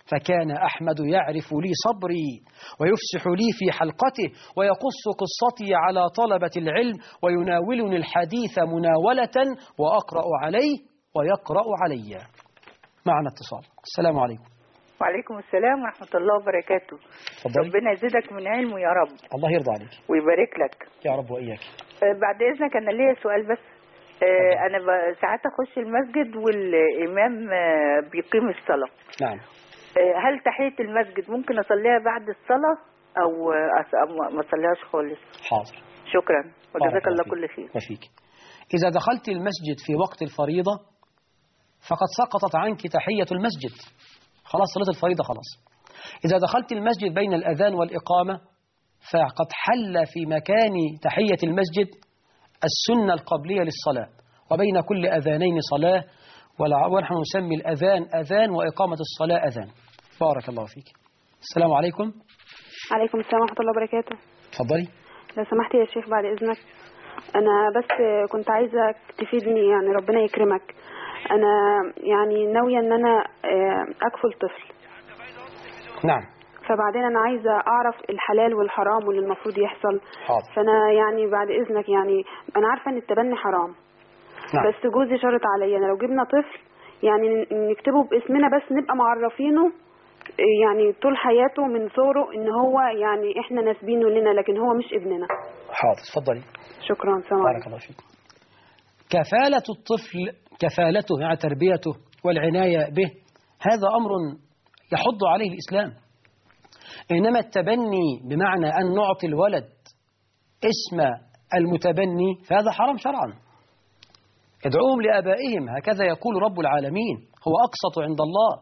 فكان أحمد يعرف لي صبري ويفسح لي في حلقته ويقص قصتي على طلبة العلم ويناولني الحديث مناولة وأقرأ عليه ويقرأ علي. معنا اتصال. السلام عليكم. وعليكم السلام ورحمة الله وبركاته. فضلي. ربنا يزيدك من علمه يا رب. الله يرضى عليك ويبارك لك يا رب وإياك. أه بعد إذنك أنا ليا سؤال بس. أه أنا ساعات أخش المسجد والإمام أه بيقيم الصلاة. نعم. أه هل تحية المسجد ممكن أصليها بعد الصلاة أو أه ما أصليهاش خالص؟ حاضر. شكرا وجزاك الله فيك. كل خير. وفيك. إذا دخلت المسجد في وقت الفريضة فقد سقطت عنك تحية المسجد، خلاص صلاة الفريضة خلاص. إذا دخلت المسجد بين الأذان والإقامة فقد حل في مكان تحية المسجد السنة القبلية للصلاة، وبين كل أذانين صلاة، ونحن نسمي الأذان أذان وإقامة الصلاة أذان. بارك الله فيك. السلام عليكم. عليكم السلام ورحمة الله وبركاته. تفضلي. لو سمحت يا شيخ بعد إذنك، أنا بس كنت عايزة تفيدني، يعني ربنا يكرمك. أنا يعني ناوية إن أنا أكفل طفل. نعم. فبعدين أنا عايزة أعرف الحلال والحرام واللي المفروض يحصل. حاضر. فأنا يعني بعد إذنك، يعني أنا عارفة إن التبني حرام. نعم. بس جوزي شرط عليا أنا لو جبنا طفل يعني نكتبه باسمنا، بس نبقى معرفينه يعني طول حياته من صغره إن هو يعني إحنا ناسبينه لنا، لكن هو مش ابننا. حاضر. تفضلي. شكرا. سلام عليكم. بارك الله فيك. كفالة الطفل، كفالته يعني تربيته والعناية به، هذا أمر يحض عليه الإسلام. إنما التبني بمعنى أن نعطي الولد اسم المتبني فهذا حرام شرعا. ادعوهم لآبائهم، هكذا يقول رب العالمين، هو أقسط عند الله.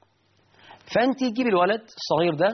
فأنت تجيب الولد الصغير ده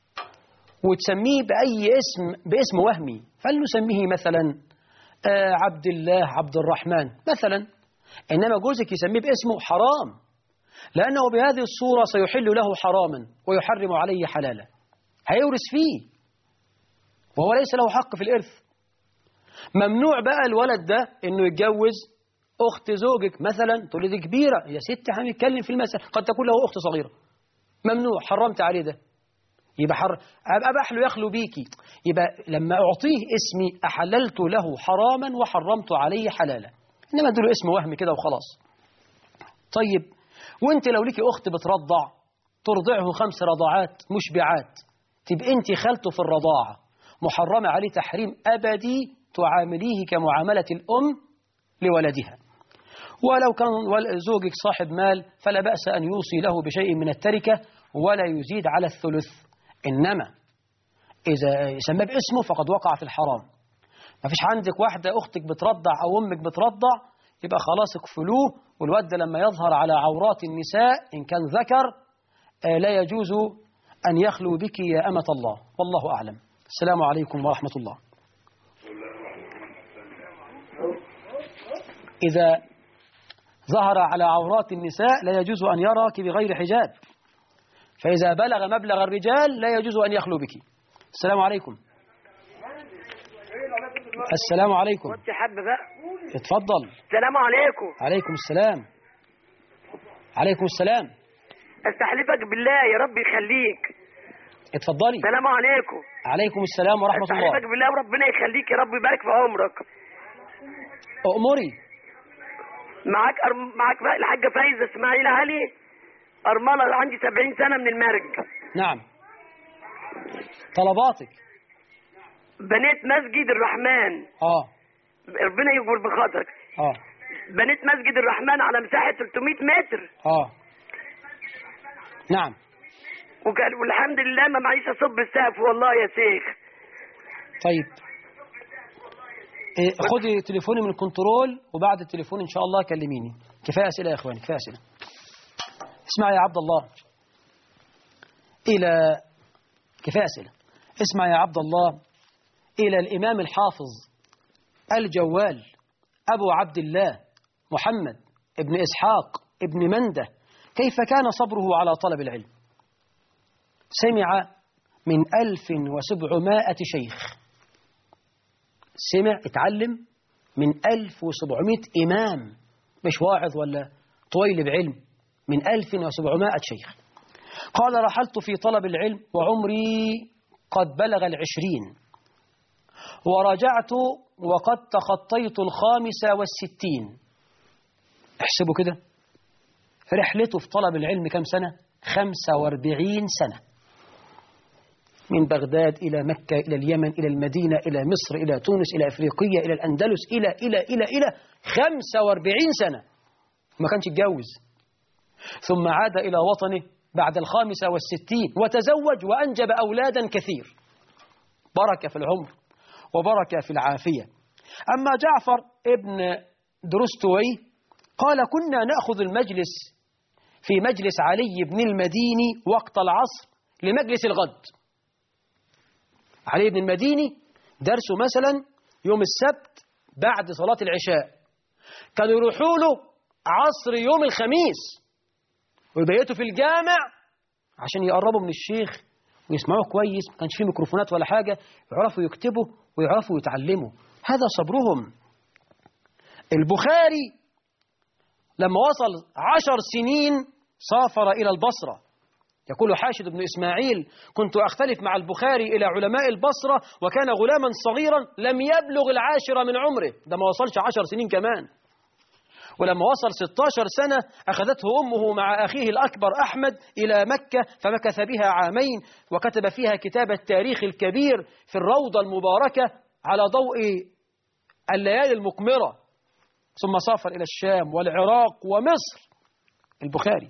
وتسميه بأي اسم، باسم وهمي، فلنسميه مثلا آه عبد الله، عبد الرحمن مثلا. إنما جوزك يسميه باسمه حرام، لأنه بهذه الصورة سيحل له حراما ويحرم عليه حلالا، هيورث فيه وهو ليس له حق في الإرث. ممنوع بقى الولد ده إنه يتجوز أخت زوجك مثلا، تقول لي دي كبيرة يا ست، هنتكلم في المسألة، قد تكون له أخت صغيرة، ممنوع، حرمت عليه ده، يبقى حر أباح له يخلو بيكي. يبقى لما أعطيه اسمي أحللت له حراما وحرمت عليه حلالا، إنما اديله اسم وهم كده وخلاص. طيب وانت لو ليكي أخت بترضع ترضعه خمس رضعات مشبعات، تبقى انت خالته في الرضاعة، محرمة عليه تحريم أبدي، تعامليه كمعاملة الأم لولدها. ولو كان زوجك صاحب مال فلا بأس أن يوصي له بشيء من التركة ولا يزيد على الثلث. إنما إذا يسمى باسمه فقد وقع في الحرام. ما فيش عندك واحدة أختك بترضع أو أمك بترضع، يبقى خلاص اكفلوه، والود لما يظهر على عورات النساء إن كان ذكر لا يجوز أن يخلو بك يا أمة الله، والله أعلم. السلام عليكم ورحمة الله. إذا ظهر على عورات النساء لا يجوز أن يراك بغير حجاب، فإذا بلغ مبلغ الرجال لا يجوز أن يخلو بك. السلام عليكم. السلام عليكم. اتفضل. السلام عليكم. عليكم السلام. عليكم السلام. استحلفك بالله يا رب يخليك. اتفضلي. السلام عليكم. عليكم السلام ورحمة الله. استحلفك بالله وربنا يخليك يا رب يبارك في عمرك. أؤمري. معاك أرم... معاك الحاجة فايزة اسماعيل علي، أرملة، عندي سبعين سنة من المرج. نعم. طلباتك. بنيت مسجد الرحمن. اه. ربنا يجبر بخاطرك. اه. بنيت مسجد الرحمن على مساحة ثلاثمائة متر. اه. نعم. وكان والحمد لله ما معيش اصب السقف والله يا شيخ. طيب إيه، خدي تليفوني من الكنترول وبعد التليفون ان شاء الله كلميني. كفايه اسئله يا اخواني، كفايه اسئله. اسمع يا عبد الله، الى كفايه اسئله. اسمع يا عبد الله، الى الامام الحافظ الجوال ابو عبد الله محمد ابن اسحاق ابن منده، كيف كان صبره على طلب العلم. سمع من ألف وسبعمائة شيخ، سمع اتعلم من ألف وسبعمائة إمام، مش واعظ ولا طويل بعلم، من ألف وسبعمائة شيخ. قال رحلت في طلب العلم وعمري قد بلغ العشرين، ورجعت وقد تخطيت الخامسة والستين. احسبوا كده، رحلته في طلب العلم كم سنة؟ خمسة واربعين سنة، من بغداد إلى مكة إلى اليمن إلى المدينة إلى مصر إلى تونس إلى أفريقيا إلى الأندلس إلى إلى إلى إلى خمسة واربعين سنة، ما كانش يتجوز. ثم عاد إلى وطنه بعد الخامسة والستين وتزوج وأنجب أولادا كثير. بركة في العمر وبركة في العافية. أما جعفر ابن درستوي قال كنا نأخذ المجلس في مجلس علي بن المديني وقت العصر لمجلس الغد. علي بن المديني درسه مثلا يوم السبت بعد صلاة العشاء، كانوا يروحوا له عصر يوم الخميس ويبيتوا في الجامع عشان يقربوا من الشيخ ويسمعوه كويس. ما كانش فيه ميكروفونات ولا حاجة، يعرفوا يكتبوا ويعرفوا يتعلموا. هذا صبرهم. البخاري لما وصل عشر سنين سافر إلى البصرة. يقول حاشد بن إسماعيل كنت أختلف مع البخاري إلى علماء البصرة وكان غلاما صغيرا لم يبلغ العاشرة من عمره، ده ما وصلش عشر سنين كمان. ولما وصل ستاشر سنة أخذته أمه مع أخيه الأكبر أحمد إلى مكة فمكث بها عامين، وكتب فيها كتاب التاريخ الكبير في الروضة المباركة على ضوء الليالي المقمرة. ثم سافر إلى الشام والعراق ومصر البخاري.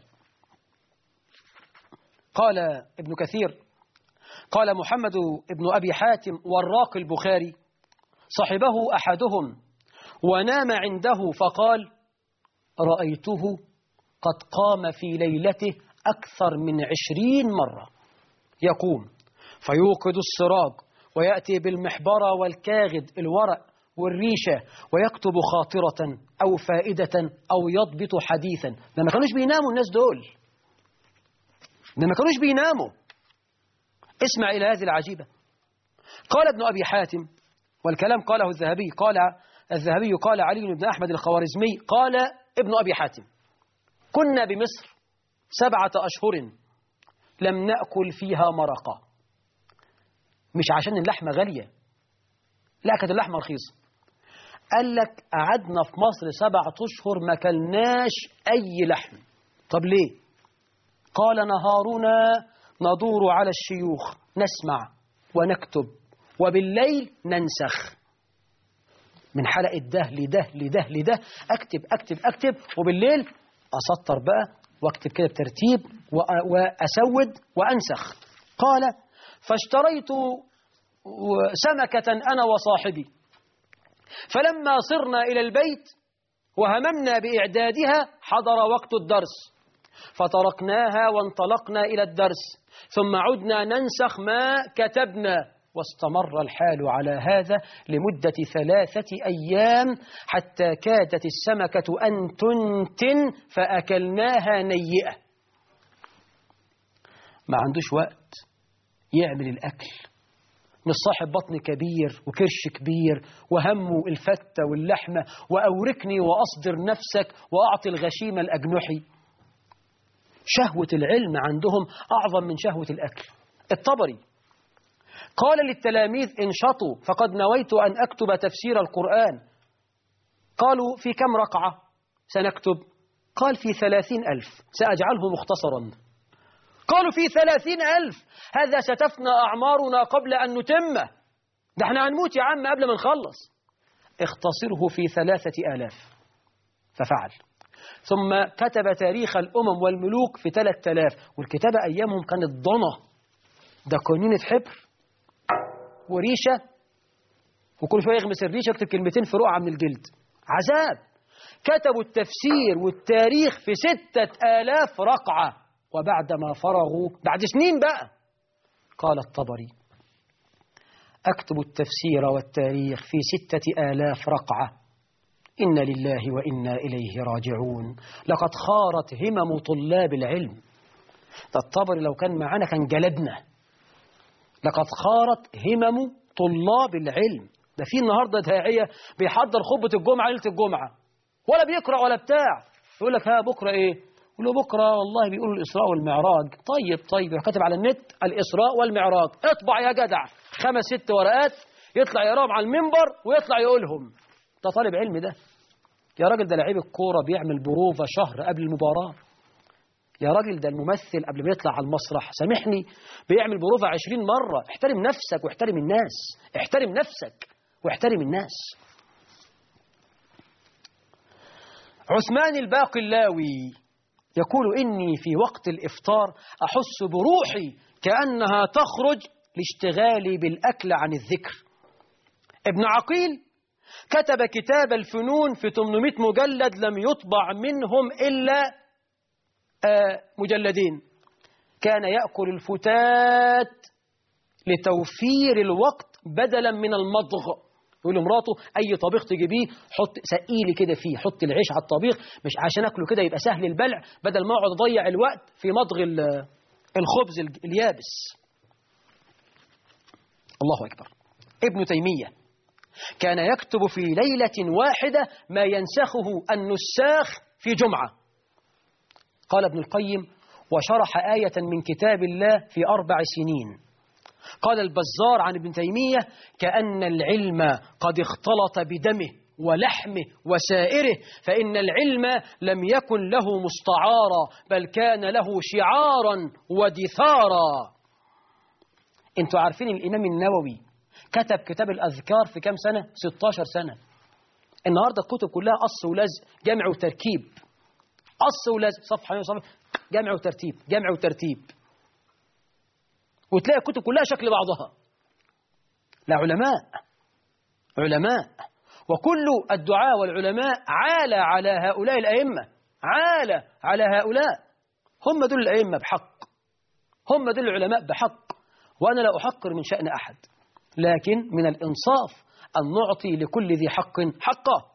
قال ابن كثير قال محمد بن أبي حاتم وراق البخاري صحبه أحدهم ونام عنده فقال رأيته قد قام في ليلته أكثر من عشرين مرة، يقوم فيوقد السراج ويأتي بالمحبرة والكاغد الورق والريشة ويكتب خاطرة أو فائدة أو يضبط حديثا. ده ما كانوش بيناموا الناس دول، ده ما كانوش بيناموا. اسمع إلى هذه العجيبة. قال ابن أبي حاتم، والكلام قاله الذهبي، قال الذهبي قال علي بن أحمد الخوارزمي قال ابن أبي حاتم كنا بمصر سبعة أشهر لم نأكل فيها مرقة. مش عشان اللحمة غالية، لا، كانت اللحمة رخيصة. قال لك قعدنا في مصر سبعة أشهر ما كلناش أي لحم. طب ليه؟ قال نهارنا ندور على الشيوخ نسمع ونكتب وبالليل ننسخ. من حلقة ده لده لده لده أكتب أكتب أكتب وبالليل أسطر بقى واكتب كده بترتيب وأسود وأنسخ. قال فاشتريت سمكة أنا وصاحبي، فلما صرنا إلى البيت وهممنا بإعدادها حضر وقت الدرس فتركناها وانطلقنا إلى الدرس ثم عدنا ننسخ ما كتبنا، واستمر الحال على هذا لمدة ثلاثة أيام حتى كادت السمكة أن تنتن فأكلناها نيئة. ما عندوش وقت يعمل الأكل، مش صاحب بطن كبير وكرش كبير وهمه الفتة واللحمة وأوركني وأصدر نفسك وأعطي الغشيم الأجنحي. شهوة العلم عندهم أعظم من شهوة الأكل. الطبري قال للتلاميذ انشطوا فقد نويت أن أكتب تفسير القرآن. قالوا في كم رقعة سنكتب؟ قال في ثلاثين ألف سأجعله مختصرا. قالوا في ثلاثين ألف، هذا ستفنى أعمارنا قبل أن نتمه، ده احنا هنموت يا عم قبل ما نخلص، اختصره في ثلاثة آلاف. ففعل. ثم كتب تاريخ الأمم والملوك في ثلاثة آلاف، والكتابة أيامهم كانت ضنة، ده قنينة حبر وريشة وكل شوية يغمس الريشة يكتب كلمتين في رقعة من الجلد، عذاب. كتبوا التفسير والتاريخ في ستة آلاف رقعة، وبعدما فرغوا بعد سنين بقى قال الطبري أكتب التفسير والتاريخ في ستة آلاف رقعة، إن لله وإنا إليه راجعون. لقد خارت همم طلاب العلم. ده الطبري لو كان معنا كان جلدنا. لقد خارت همم طلاب العلم. ده في النهاردة داعية بيحضر خطبة الجمعة ليلة الجمعة ولا بيقرأ ولا بتاع، يقول لك ها بكرة إيه؟ ولو بكرة والله بيقولوا الإسراء والمعراج. طيب طيب كاتب على النت الإسراء والمعراج، اطبع يا جدع خمس ست ورقات يطلع يقراهم على المنبر ويطلع يقولهم. ده طالب علم ده يا راجل، ده لعيب الكورة بيعمل بروفة شهر قبل المباراة يا راجل، ده الممثل قبل ما يطلع على المسرح سامحني بيعمل بروفة عشرين مرة. احترم نفسك واحترم الناس، احترم نفسك واحترم الناس. عثمان الباقلاوي يقول إني في وقت الإفطار أحس بروحي كأنها تخرج لاشتغالي بالأكل عن الذكر. ابن عقيل كتب كتاب الفنون في ثمانمائة مجلد لم يطبع منهم إلا آه مجلدين. كان يأكل الفتات لتوفير الوقت بدلا من المضغ. يقول لمراته أي طبيخ تجيبيه حط سقيلي كده فيه، حط العيش على الطبيخ مش عشان أكله كده يبقى سهل البلع، بدل ما أقعد أضيع الوقت في مضغ الخبز اليابس. الله أكبر. ابن تيمية كان يكتب في ليلة واحدة ما ينسخه النساخ في جمعة. قال ابن القيم وشرح آية من كتاب الله في أربع سنين. قال البزار عن ابن تيمية كأن العلم قد اختلط بدمه ولحمه وسائره، فإن العلم لم يكن له مستعارا بل كان له شعارا ودثارا. انتوا عارفين الإمام النووي كتب كتاب الأذكار في كام سنة؟ ستاشر سنة. النهاردة الكتب كلها قص ولزق، جمع وتركيب، قص ولزق، صفحة صفحة، جمع وترتيب، جمع وترتيب، وتلاقي الكتب كلها شكل بعضها. لا، علماء علماء وكل الدعاء والعلماء عالى على هؤلاء الأئمة، عالى على هؤلاء. هم دول الأئمة بحق، هم دول العلماء بحق. وأنا لا أحقر من شأن أحد، لكن من الإنصاف أن نعطي لكل ذي حق حقه.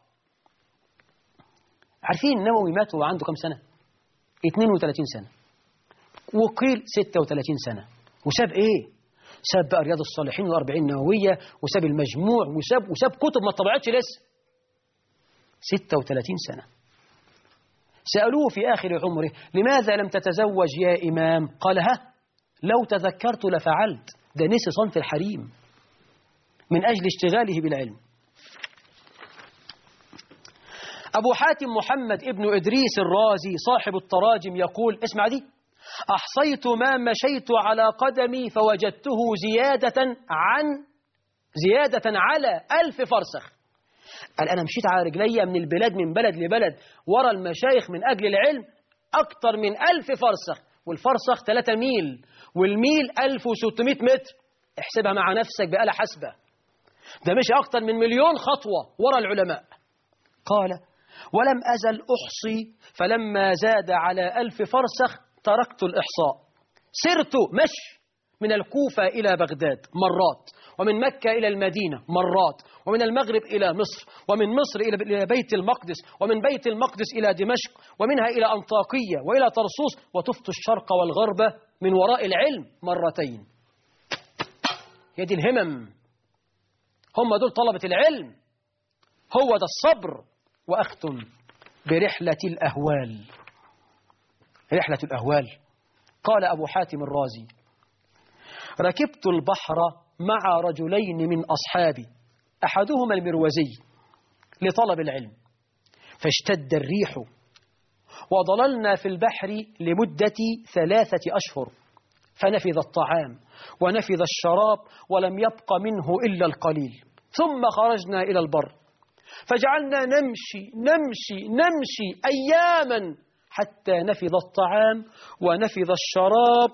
عارفين النووي مات وهو عنده كم سنة؟ اثنين وثلاثين سنة، وقيل ستة وثلاثين سنة. وساب ايه؟ ساب بقى رياض الصالحين والأربعين نووية، وساب المجموع، وساب وساب كتب ما طبعتش لسه. ستة وثلاثين سنة. سألوه في آخر عمره لماذا لم تتزوج يا إمام؟ قال ها لو تذكرت لفعلت. ده نسي صنف الحريم من أجل اشتغاله بالعلم. أبو حاتم محمد ابن إدريس الرازي صاحب التراجم يقول، اسمع دي: أحصيت ما مشيت على قدمي فوجدته زيادة عن زيادة على ألف فرسخ. قال أنا مشيت على رجلي من البلاد، من بلد لبلد ورا المشايخ من أجل العلم أكتر من ألف فرسخ، والفرسخ ثلاثة ميل، والميل ألف وستمائة متر. احسبها مع نفسك بآلة حاسبة، ده مشي أكتر من مليون خطوة ورا العلماء. قال ولم أزل أحصي، فلما زاد على ألف فرسخ تركت الإحصاء. سرت مشي من الكوفة إلى بغداد مرات، ومن مكة إلى المدينة مرات، ومن المغرب إلى مصر، ومن مصر إلى بيت المقدس، ومن بيت المقدس إلى دمشق، ومنها إلى أنطاكية وإلى طرسوس، وطفت الشرق والغرب من وراء العلم مرتين. يدي الهمم، هم دول طلبة العلم، هو ده الصبر. وأختم برحلة الأهوال. رحلة الأهوال. قال أبو حاتم الرازي: ركبت البحر مع رجلين من أصحابي، أحدهما المروزي، لطلب العلم، فاشتد الريح وضللنا في البحر لمدة ثلاثة أشهر، فنفذ الطعام ونفذ الشراب ولم يبق منه إلا القليل، ثم خرجنا إلى البر فجعلنا نمشي نمشي نمشي أياما حتى نفذ الطعام ونفذ الشراب،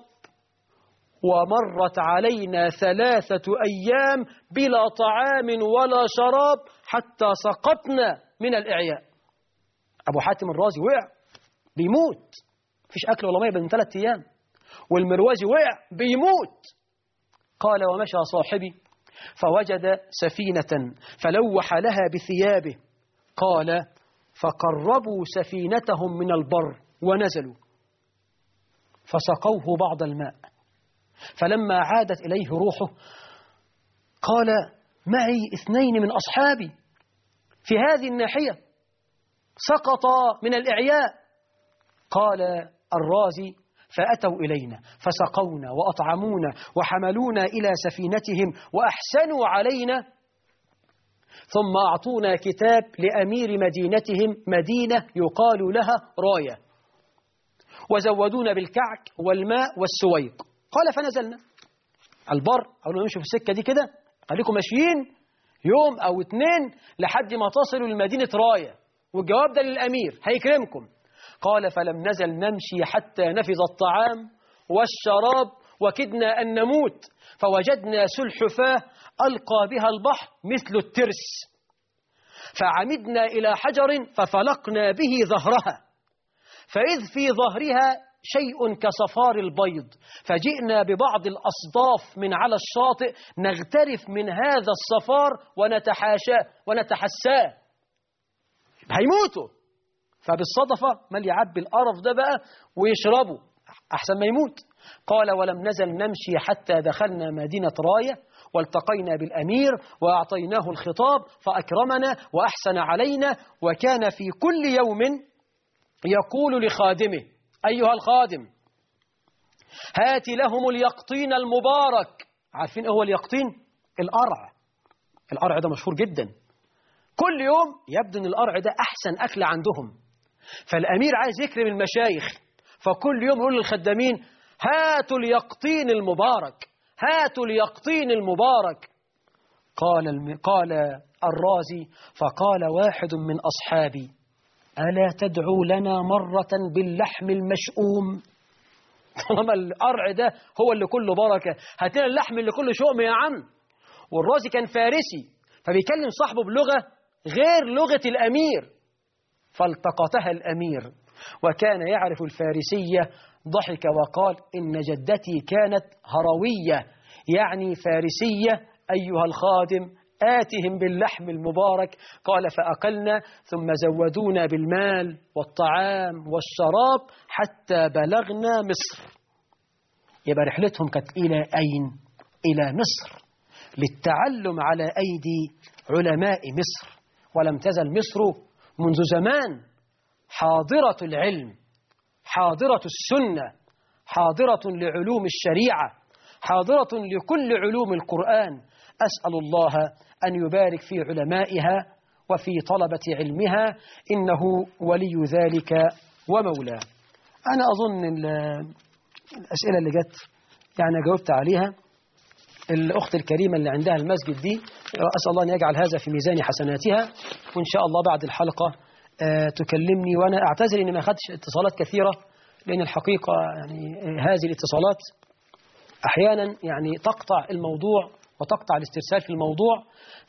ومرت علينا ثلاثة أيام بلا طعام ولا شراب حتى سقطنا من الإعياء. أبو حاتم الرازي وقع بيموت، فيش أكل ولا مية من ثلاثة أيام، والمروزي وقع بيموت. قال ومشى صاحبي فوجد سفينة فلوح لها بثيابه. قال فقربوا سفينتهم من البر ونزلوا فسقوه بعض الماء، فلما عادت إليه روحه قال معي اثنين من أصحابي في هذه الناحية سقطا من الإعياء، قال الرازي: فأتوا إلينا فسقونا وأطعمونا وحملونا إلى سفينتهم وأحسنوا علينا، ثم أعطونا كتاب لأمير مدينتهم، مدينة يقال لها راية، وزودونا بالكعك والماء والسويق. قال: فنزلنا البر، قالوا نمشي في السكة دي كده، خليكم ماشيين يوم أو اتنين لحد ما تصلوا لمدينة راية، والجواب ده للأمير هيكرمكم. قال: فلم نزل نمشي حتى نفذ الطعام والشراب وكدنا أن نموت، فوجدنا سلحفاة ألقى بها البحر مثل الترس، فعمدنا إلى حجر ففلقنا به ظهرها، فإذ في ظهرها شيء كصفار البيض، فجئنا ببعض الأصداف من على الشاطئ نغترف من هذا الصفار ونتحاشاه ونتحساه، هيموتوا. فبالصدفة مال يعبي القرف ده بقى ويشربوا أحسن ما يموت. قال: ولم نزل نمشي حتى دخلنا مدينة راية، والتقينا بالأمير وأعطيناه الخطاب فأكرمنا وأحسن علينا، وكان في كل يوم يقول لخادمه: أيها الخادم، هات لهم اليقطين المبارك. عارفين هو اليقطين؟ القرع. القرع ده مشهور جدا، كل يوم يبدو أن القرع ده أحسن أكل عندهم، فالأمير عايز يكرم المشايخ، فكل يوم يقول للخدامين: هاتوا اليقطين المبارك، هاتوا اليقطين المبارك. قال الم... قال الرازي: فقال واحد من أصحابي: ألا تدعو لنا مرة باللحم المشؤوم؟ طالما القرع ده هو اللي كله بركة، هات لنا اللحم اللي كله شؤم يا عم. والرازي كان فارسي، فبيكلم صاحبه بلغة غير لغة الأمير، فالتقطها الأمير وكان يعرف الفارسية، ضحك وقال: إن جدتي كانت هروية، يعني فارسية، أيها الخادم آتهم باللحم المبارك. قال: فأكلنا ثم زودونا بالمال والطعام والشراب حتى بلغنا مصر. يبقى رحلتهم كانت إلى أين؟ إلى مصر، للتعلم على أيدي علماء مصر. ولم تزل مصر منذ زمان حاضرة العلم، حاضرة السنة، حاضرة لعلوم الشريعة، حاضرة لكل علوم القرآن. أسأل الله أن يبارك في علمائها وفي طلبة علمها، إنه ولي ذلك ومولاه. أنا أظن الأسئلة اللي جت يعني جاوبت عليها. الأخت الكريمة اللي عندها المسجد دي، أسأل الله أن يجعل هذا في ميزان حسناتها، وإن شاء الله بعد الحلقة أه تكلمني. وأنا أعتذر أني ما أخذتش اتصالات كثيرة، لأن الحقيقة يعني هذه الاتصالات أحيانا يعني تقطع الموضوع وتقطع الاسترسال في الموضوع.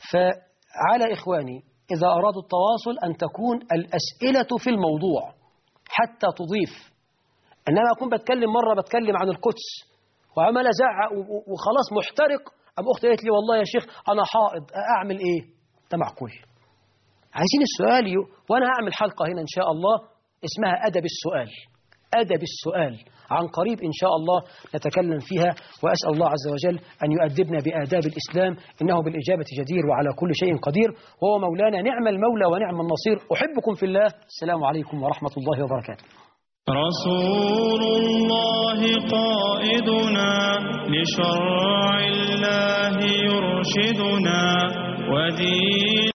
فعلى إخواني إذا أرادوا التواصل أن تكون الأسئلة في الموضوع حتى تضيف. إنما أكون بتكلم مرة بتكلم عن القدس وعمل أزعق وخلاص محترق، أم أختي قالت لي: والله يا شيخ أنا حائض، أعمل إيه؟ ده معقول. عايزين السؤال يو... وأنا هعمل حلقة هنا إن شاء الله اسمها أدب السؤال، أدب السؤال، عن قريب إن شاء الله نتكلم فيها. وأسأل الله عز وجل أن يؤدبنا بآداب الإسلام، إنه بالإجابة جدير وعلى كل شيء قدير، وهو مولانا نعم المولى ونعم النصير. أحبكم في الله. السلام عليكم ورحمة الله وبركاته. رسول الله قائدنا لشرع الله يرشدنا ودين